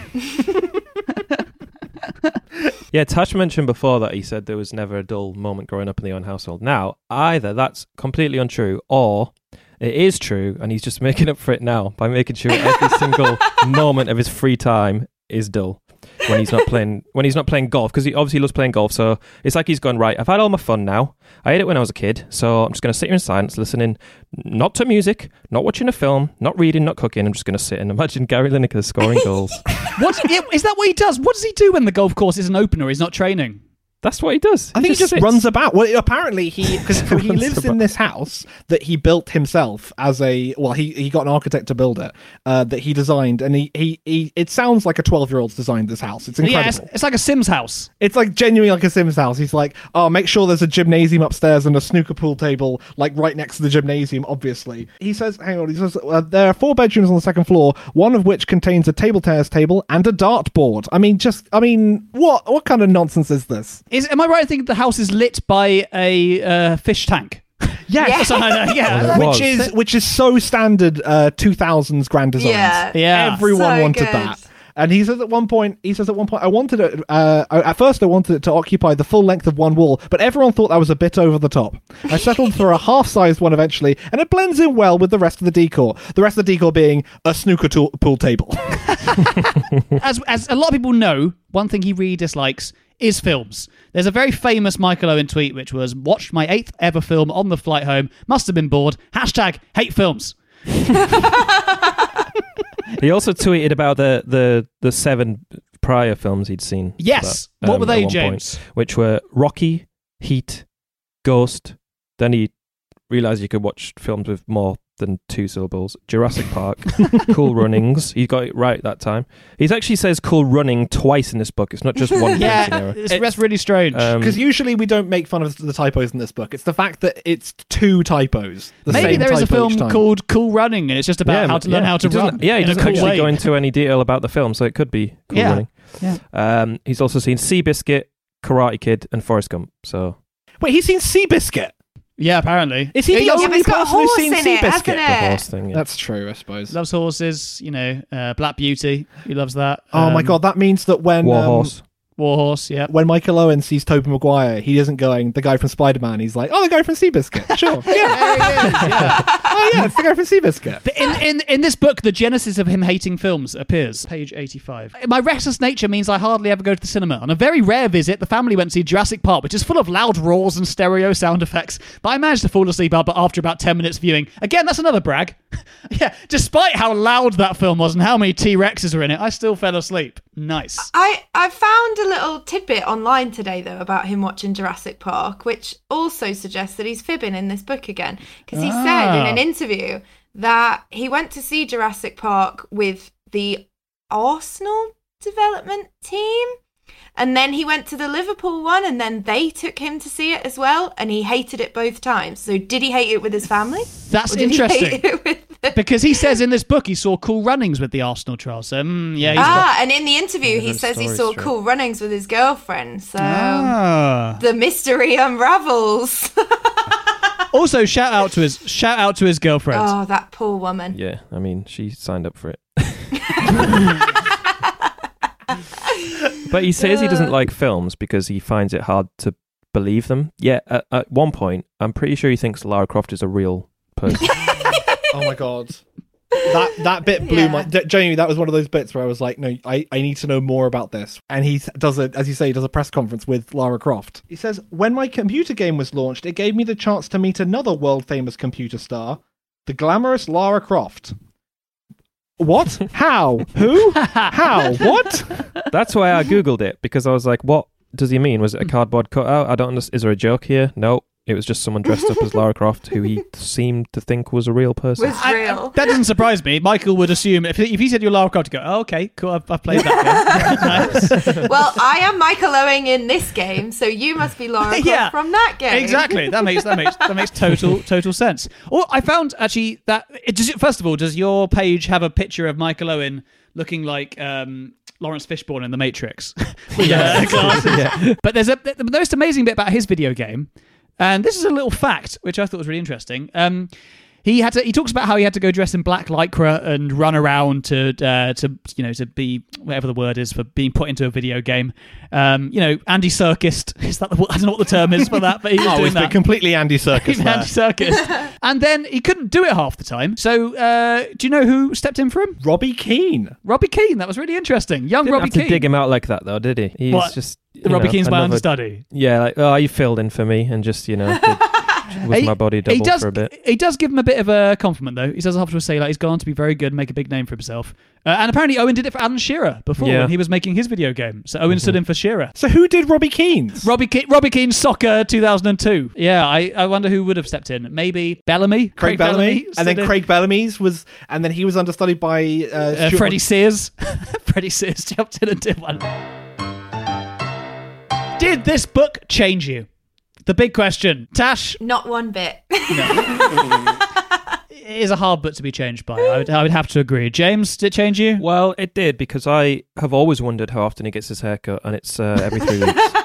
Yeah, Tash mentioned before that he said there was never a dull moment growing up in the Owen household. Now, either that's completely untrue or it is true and he's just making up for it now by making sure every single moment of his free time is dull. When he's not playing golf, because he obviously loves playing golf, so it's like he's gone, right, I've had all my fun now. I ate it when I was a kid, so I'm just going to sit here in silence, listening not to music, not watching a film, not reading, not cooking. I'm just going to sit and imagine Gary Lineker scoring goals. Is that what he does? What does he do when the golf course isn't open or he's not training? That's what he does. I think he just sits. runs about. Well, apparently he lives in this house that he built himself as he got an architect to build it, that he designed, and he it sounds like a 12-year-old's designed this house. It's incredible. Yeah, it's like a Sims house. It's like genuinely like a Sims house. He's like, oh, make sure there's a gymnasium upstairs and a snooker pool table like right next to the gymnasium, obviously. He says, there are 4 bedrooms on the second floor, one of which contains a table tennis table and a dartboard. What kind of nonsense is this? Am I right in thinking the house is lit by a fish tank? Yes. Yeah. Which is so standard 2000s grand designs. Yeah. Everyone So wanted good. that. And he says at one point, I wanted it, at first I wanted it to occupy the full length of one wall, but everyone thought that was a bit over the top. I settled for a half-sized one eventually, and it blends in well with the rest of the decor. The rest of the decor being a snooker pool table. As a lot of people know, one thing he really dislikes is films. There's a very famous Michael Owen tweet which was, watched my 8th ever film on the flight home, must have been bored, #hate films. He also tweeted about the 7 prior films he'd seen. Yes. What were they, James? Which were Rocky, Heat, Ghost. Then he realised you could watch films with more than 2 syllables. Jurassic Park, Cool Runnings. He got it right that time. He actually says Cool Running twice in this book. It's not just one printing error. That's really strange. Because usually we don't make fun of the typos in this book. It's the fact that it's 2 typos. Maybe there is a film called Cool Running, and it's just about how to learn how to run. Yeah, he doesn't cool actually way. go into any detail about the film, so it could be Cool Running. Yeah. He's also seen Seabiscuit, Karate Kid, and Forrest Gump. So wait, he's seen Seabiscuit. Yeah, apparently. Is he the only person who's seen Seabiscuit? The horse thing. Yeah. That's true, I suppose. Loves horses. Black Beauty. He loves that. Oh my god, that means that when Warhorse, yeah. When Michael Owen sees Tobey Maguire, he isn't going, the guy from Spider-Man. He's like, oh, the guy from Seabiscuit. Sure. Yeah. Oh, yeah, it's the guy from Seabiscuit. In this book, the genesis of him hating films appears. Page 85. My restless nature means I hardly ever go to the cinema. On a very rare visit, the family went to see Jurassic Park, which is full of loud roars and stereo sound effects. But I managed to fall asleep after about 10 minutes viewing. Again, that's another brag. Yeah, despite how loud that film was and how many T-Rexes were in it, I still fell asleep. Nice. I found a little tidbit online today, though, about him watching Jurassic Park, which also suggests that he's fibbing in this book again. Because he said in an interview that he went to see Jurassic Park with the Arsenal development team. And then he went to the Liverpool one, and then they took him to see it as well, and he hated it both times. So did he hate it with his family? That's interesting. Because he says in this book he saw Cool Runnings with the Arsenal trial. So, and in the interview he says he saw Cool Runnings with his girlfriend. So the mystery unravels. Also, shout out to his girlfriend. Oh, that poor woman. Yeah, I mean, she signed up for it. But he says he doesn't like films because he finds it hard to believe them. Yeah, at one point, I'm pretty sure he thinks Lara Croft is a real person. Oh my god. That bit blew my... Genuinely, that was one of those bits where I was like, no, I need to know more about this. And he does a press conference with Lara Croft. He says, when my computer game was launched, it gave me the chance to meet another world-famous computer star, the glamorous Lara Croft. What? How? Who? How? What? That's why I Googled it, because I was like, what does he mean? Was it a cardboard cutout? I don't understand. Is there a joke here? No. It was just someone dressed up as Lara Croft who he seemed to think was a real person. Was real. That doesn't surprise me. Michael would assume, if he said you're Lara Croft, he'd go, oh, okay, cool, I've played that game. Nice. Well, I am Michael Owen in this game, so you must be Lara Croft from that game. Exactly. That makes total sense. Or I found, actually, that... First of all, does your page have a picture of Michael Owen looking like... Lawrence Fishburne in The Matrix? With glasses. Yeah. But there's the most amazing bit about his video game. And this is a little fact, which I thought was really interesting. He talks about how he had to go dress in black lycra and run around to be whatever the word is for being put into a video game. Andy Serkis. Is that I don't know what the term is for that, but he was doing that. Completely Andy Serkis. Andy Serkis. And then he couldn't do it half the time. So do you know who stepped in for him? Robbie Keane. Robbie Keane. That was really interesting. Young Didn't Robbie have to Keane. dig him out like that, though, did he? He's what? Just Robbie Keane's my understudy. Yeah, like, oh, you filled in for me and just, was my body double for a bit. He does give him a bit of a compliment, though. He does have to say, like, he's gone on to be very good and make a big name for himself. And apparently Owen did it for Alan Shearer before when he was making his video game. So Owen stood in for Shearer. So who did Robbie Keane's? Robbie Keane's Soccer 2002. Yeah, I wonder who would have stepped in. Maybe Bellamy? Craig Bellamy. And then Craig Bellamy's was... And then he was understudied by... Freddie Sears. Freddie Sears jumped in and did one. Did this book change you? The big question. Tash? Not one bit. No. It is a hard book to be changed by. I would have to agree. James, did it change you? Well, it did, because I have always wondered how often he gets his haircut, and it's every 3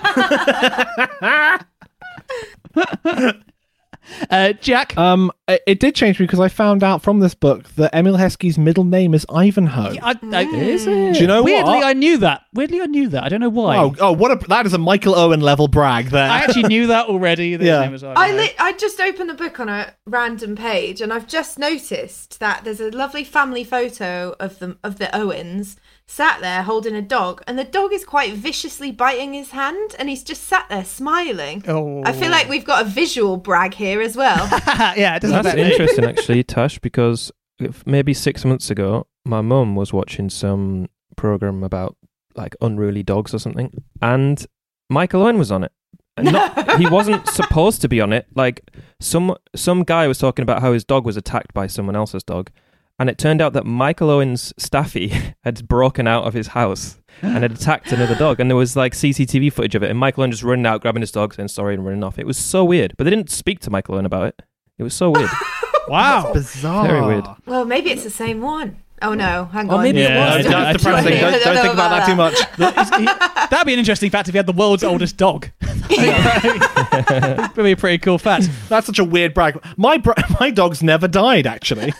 weeks. Jack? It did change me because I found out from this book that Emil Heskey's middle name is Ivanhoe. Is it? Do you know Weirdly, what? I knew that. I don't know why. That is a Michael Owen level brag there. I actually knew that already. His name was Ivanhoe. I just opened the book on a random page, and I've just noticed that there's a lovely family photo of the Owens sat there holding a dog, and the dog is quite viciously biting his hand, and he's just sat there smiling. Oh. I feel like we've got a visual brag here as well. Yeah, it doesn't That's interesting, actually, Tash, because maybe 6 months ago, my mum was watching some program about like unruly dogs or something, and Michael Owen was on it. He wasn't supposed to be on it. Like some guy was talking about how his dog was attacked by someone else's dog, and it turned out that Michael Owen's staffy had broken out of his house and had attacked another dog, and there was like CCTV footage of it, and Michael Owen just running out, grabbing his dog, saying sorry and running off. It was so weird, but they didn't speak to Michael Owen about it. It was so weird. Wow, that's bizarre. Very weird. Well, maybe it's the same one. Oh no, hang on. Oh, maybe it was. That's depressing. Don't think about that too much. That'd be an interesting fact if he had the world's oldest dog. That'd be a pretty cool fact. That's such a weird brag. My dog's never died, actually.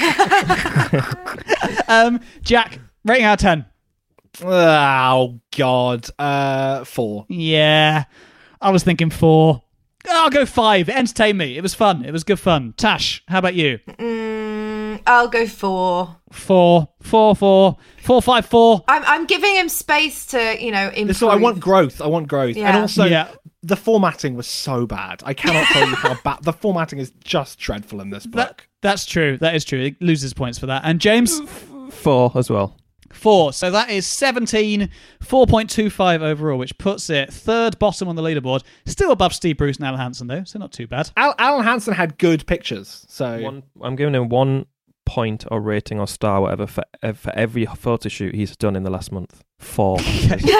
Jack, rating out of 10. Oh, God. 4. Yeah, I was thinking 4. I'll go 5. It entertained me. It was fun. It was good fun. Tash, how about you? I'll go 4. 4, 4, 4, 4, 5, 4. I'm giving him space to, improve. So I want growth. Yeah. And also, the formatting was so bad. I cannot tell you how bad. The formatting is just dreadful in this book. That's true. That is true. It loses points for that. And James? 4 as well. 4. So that is 17, 4.25 overall, which puts it third bottom on the leaderboard. Still above Steve Bruce and Alan Hansen, though, so not too bad. Alan Hansen had good pictures. So I'm giving him 1 point or rating or star, whatever, for every photo shoot he's done in the last month. 4. I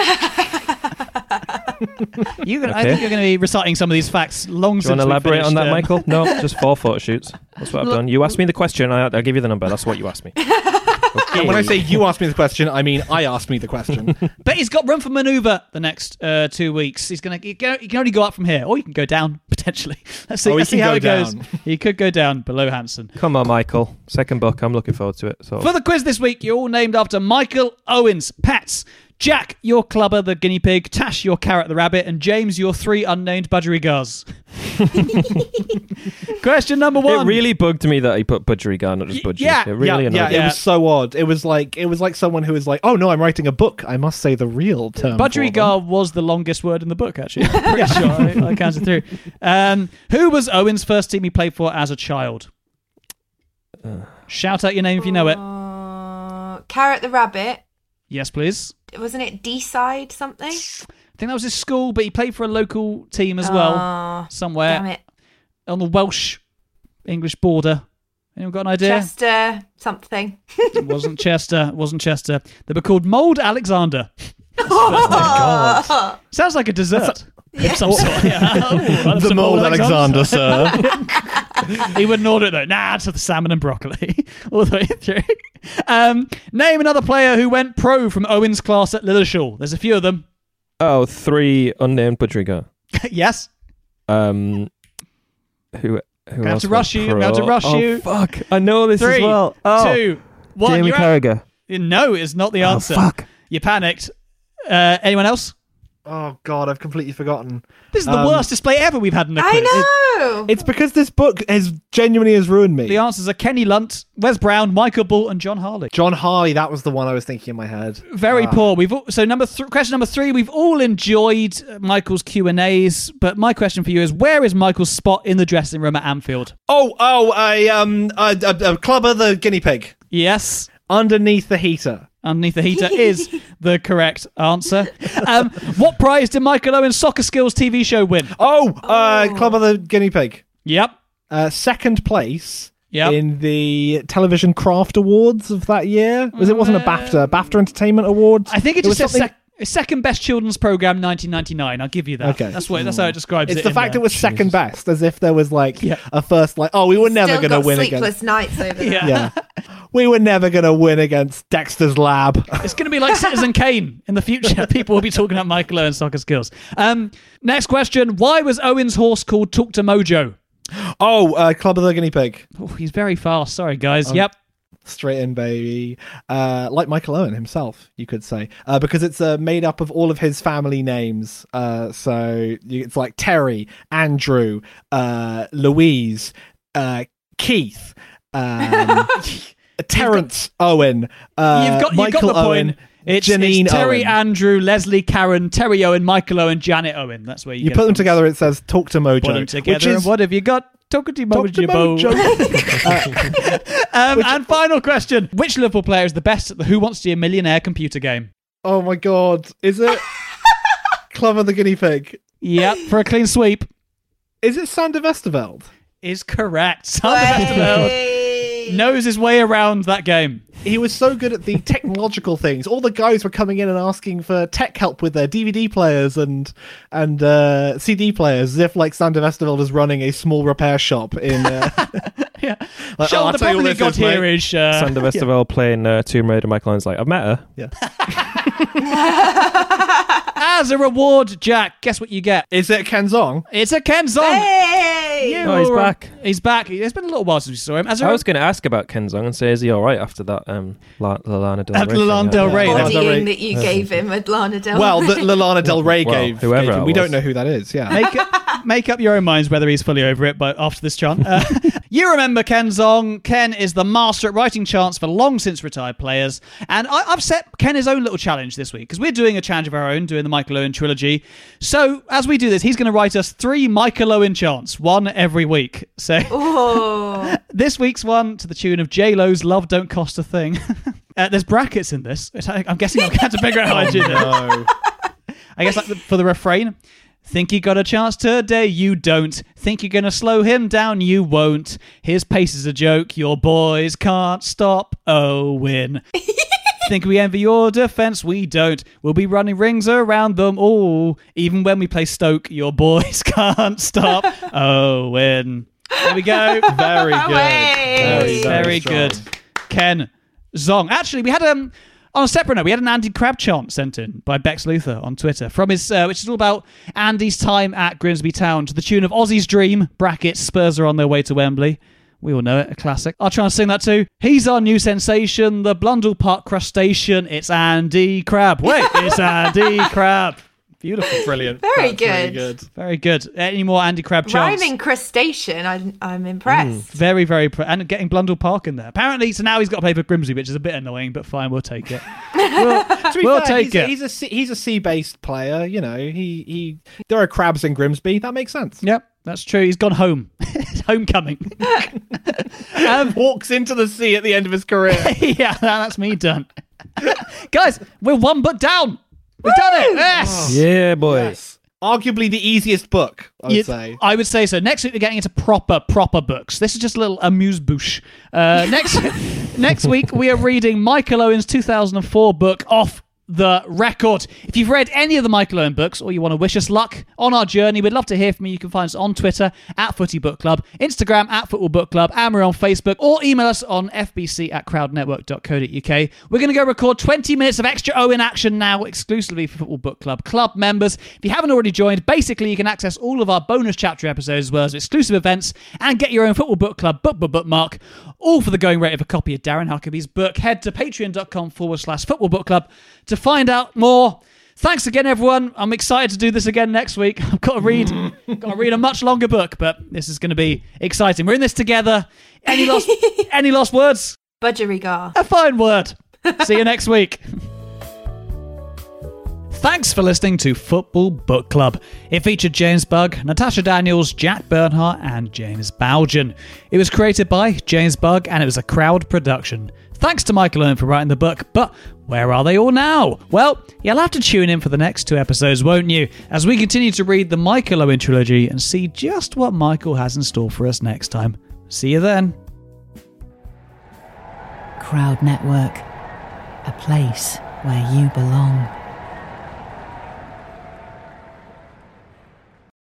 think you're going to be reciting some of these facts long Do you since want to elaborate on that, finished, Michael? No, just 4 photo shoots. That's what I've done. You asked me the question, I'll give you the number. That's what you asked me. And when I say you asked me the question, I mean I asked me the question. But he's got room for manoeuvre the next 2 weeks. He can only go up from here, or you can go down, potentially. Let's see how it goes. He could go down below Hansen. Come on, Michael. Second book. I'm looking forward to it. So. For the quiz this week, you're all named after Michael Owen's pets. Jack, your Clubber the guinea pig. Tash, your Carrot the rabbit. And James, your 3 unnamed budgerigars. Question number 1. It really bugged me that he put budgerigar, not just budgie. Yeah. It really annoyed me. It was so odd. It was like someone who was like, oh no, I'm writing a book. I must say the real term. Budgerigar was the longest word in the book, actually. I'm pretty sure I counted through. Who was Owen's first team he played for as a child? Shout out your name if you know it. Carrot the rabbit. Yes, please. Wasn't it D-side something? I think that was his school, but he played for a local team as well. Somewhere. Damn it. On the Welsh-English border. Anyone got an idea? Chester something. It wasn't Chester. They were called Mould Alexander. Oh my God. Sounds like a dessert. Of some sort. The Mould Alexander, sir. He wouldn't order it though. Nah, it's the salmon and broccoli all the way through. Name another player who went pro from Owen's class at Lilleshall. There's a few of them. Oh, 3 unnamed budgerigar. Yes. Who I'm else about to rush you. Oh, fuck. I know this 3, as well. Oh, 2, 1. Jamie Carragher. No, it's not the answer. Oh, fuck. You panicked. Anyone else? Oh God, I've completely forgotten. This is the worst display ever we've had in a quiz. I know. It's because this book has ruined me. The answers are Kenny Lunt, Wes Brown, Michael Bull, and John Harley. John Harley, that was the one I was thinking in my head. Very poor. Question number 3. We've all enjoyed Michael's Q&As, but my question for you is: where is Michael's spot in the dressing room at Anfield? A Clubber the guinea pig. Yes, underneath the heater. Underneath the heater is the correct answer. What prize did Michael Owen's Soccer Skills TV show win? Clubber the guinea pig. Yep. Second place. Yep. In the Television Craft Awards of that year. It wasn't a BAFTA Entertainment Awards. I think it just said second best children's program 1999. I'll give you that. Okay. That's how it describes it. It's the fact it was second best, as if there was a first we were never going to win against Sleepless Nights over there. Yeah. We were never going to win against Dexter's Lab. It's going to be like Citizen Kane in the future. People will be talking about Michael Owen's Soccer Skills. Next question. Why was Owen's horse called Talk to Mojo? Clubber the guinea pig. Oh, he's very fast. Sorry, guys. Yep. Straight in, baby. Like Michael Owen himself, you could say. Because it's made up of all of his family names. So it's like Terry, Andrew, Louise, Keith, Terence Owen, Michael you've got the Owen. Point. It's Janine Terry, Owen. Andrew, Leslie, Karen, Terry Owen, Michael Owen, Janet Owen. That's where you put them together. It says Talk to Mojo. Put them together. And what have you got? Talk to Mojo. And final question. Which Liverpool player is the best at the Who Wants to Be a Millionaire computer game? Oh my God. Is it Clubber the guinea pig? Yep, for a clean sweep. Is it Sander Westerveld? Is correct. Sander Westerveld knows his way around that game. He was so good at the technological things. All the guys were coming in and asking for tech help with their DVD players and CD players, as if like Sander Westerveld is running a small repair shop in. Yeah. Like, Sean, the problem you got here is Sander Westerveld playing Tomb Raider. Michael Owen's like, I've met her. Yeah. As a reward, Jack, guess what you get? Is it Ken Zong? It's a Ken Zong. Hey! Oh, he's back. He's back. It's been a little while since we saw him. I was going to ask about Ken Zong and say, is he all right after that Lana Del Rey? After Lana Del Rey. Bodying that you gave him at Lana Del Rey. Well, that Lana Del Rey gave whoever him. We don't know who that is. Yeah. Make up your own minds whether he's fully over it. But after this chant, you remember Ken Zong. Ken is the master at writing chants for long since retired players, and I've set Ken his own little challenge this week because we're doing a challenge of our own, doing the Michael Owen trilogy. So as we do this, he's going to write us 3 Michael Owen chants, one every week. So this week's one to the tune of J-Lo's "Love Don't Cost a Thing." There's brackets in this. I'm guessing I'll have to figure out how I do that. I guess like for the refrain. Think you got a chance today, you don't. Think you're going to slow him down, you won't. His pace is a joke, your boys can't stop Owen. Think we envy your defence, we don't. We'll be running rings around them all. Even when we play Stoke, your boys can't stop Owen. There we go. Very good. Very good. Ken Zong. Actually, we had on a separate note, we had an Andy Crab chant sent in by Bex Luther on Twitter from his, which is all about Andy's time at Grimsby Town to the tune of Aussie's Dream, brackets, Spurs are on their way to Wembley. We all know it, a classic. I'll try and sing that too. He's our new sensation, the Blundell Park crustacean. It's Andy Crab. Wait, it's Andy Crab. Beautiful. Brilliant. Very That's really good. Very good. Any more Andy Crab chants? Rhyming crustacean, I'm impressed. Very, and getting Blundell Park in there. Apparently, so now he's got to play for Grimsby, which is a bit annoying, but fine, we'll take it. We'll take it. He's a sea-based player, you know. There are crabs in Grimsby. That makes sense. Yep, that's true. He's gone home. Homecoming. Walks into the sea at the end of his career. Yeah, that's me done. Guys, we're 1 book down. We've done it! Yes! Yeah, boy. Yes. Arguably the easiest book, I would say. I would say so. Next week, we're getting into proper books. This is just a little amuse-bouche. Next week, we are reading Michael Owen's 2004 book, Off the Record. If you've read any of the Michael Owen books or you want to wish us luck on our journey, we'd love to hear from you. You can find us on Twitter at Footy Book Club, Instagram at Football Book Club, and we're on Facebook, or email us on fbc@crowdnetwork.co.uk. We're going to go record 20 minutes of extra Owen action now exclusively for Football Book Club Club members. If you haven't already joined, basically you can access all of our bonus chapter episodes as well as exclusive events and get your own Football Book Club bookmark, all for the going rate of a copy of Darren Huckabee's book. Head to patreon.com/Football Book Club to find out more. Thanks again, everyone. I'm excited to do this again next week. I've got to read a much longer book, but this is going to be exciting. We're in this together. Any last words? Budgerigar. A fine word. See you next week. Thanks for listening to Football Book Club. It featured James Bugg, Natasha Daniels, Jack Bernhardt, and James Bougen. It was created by James Bugg, and it was a crowd production. Thanks to Michael Owen for writing the book, but where are they all now? Well, you'll have to tune in for the next 2 episodes, won't you? As we continue to read the Michael Owen trilogy and see just what Michael has in store for us next time. See you then. Crowd Network, a place where you belong.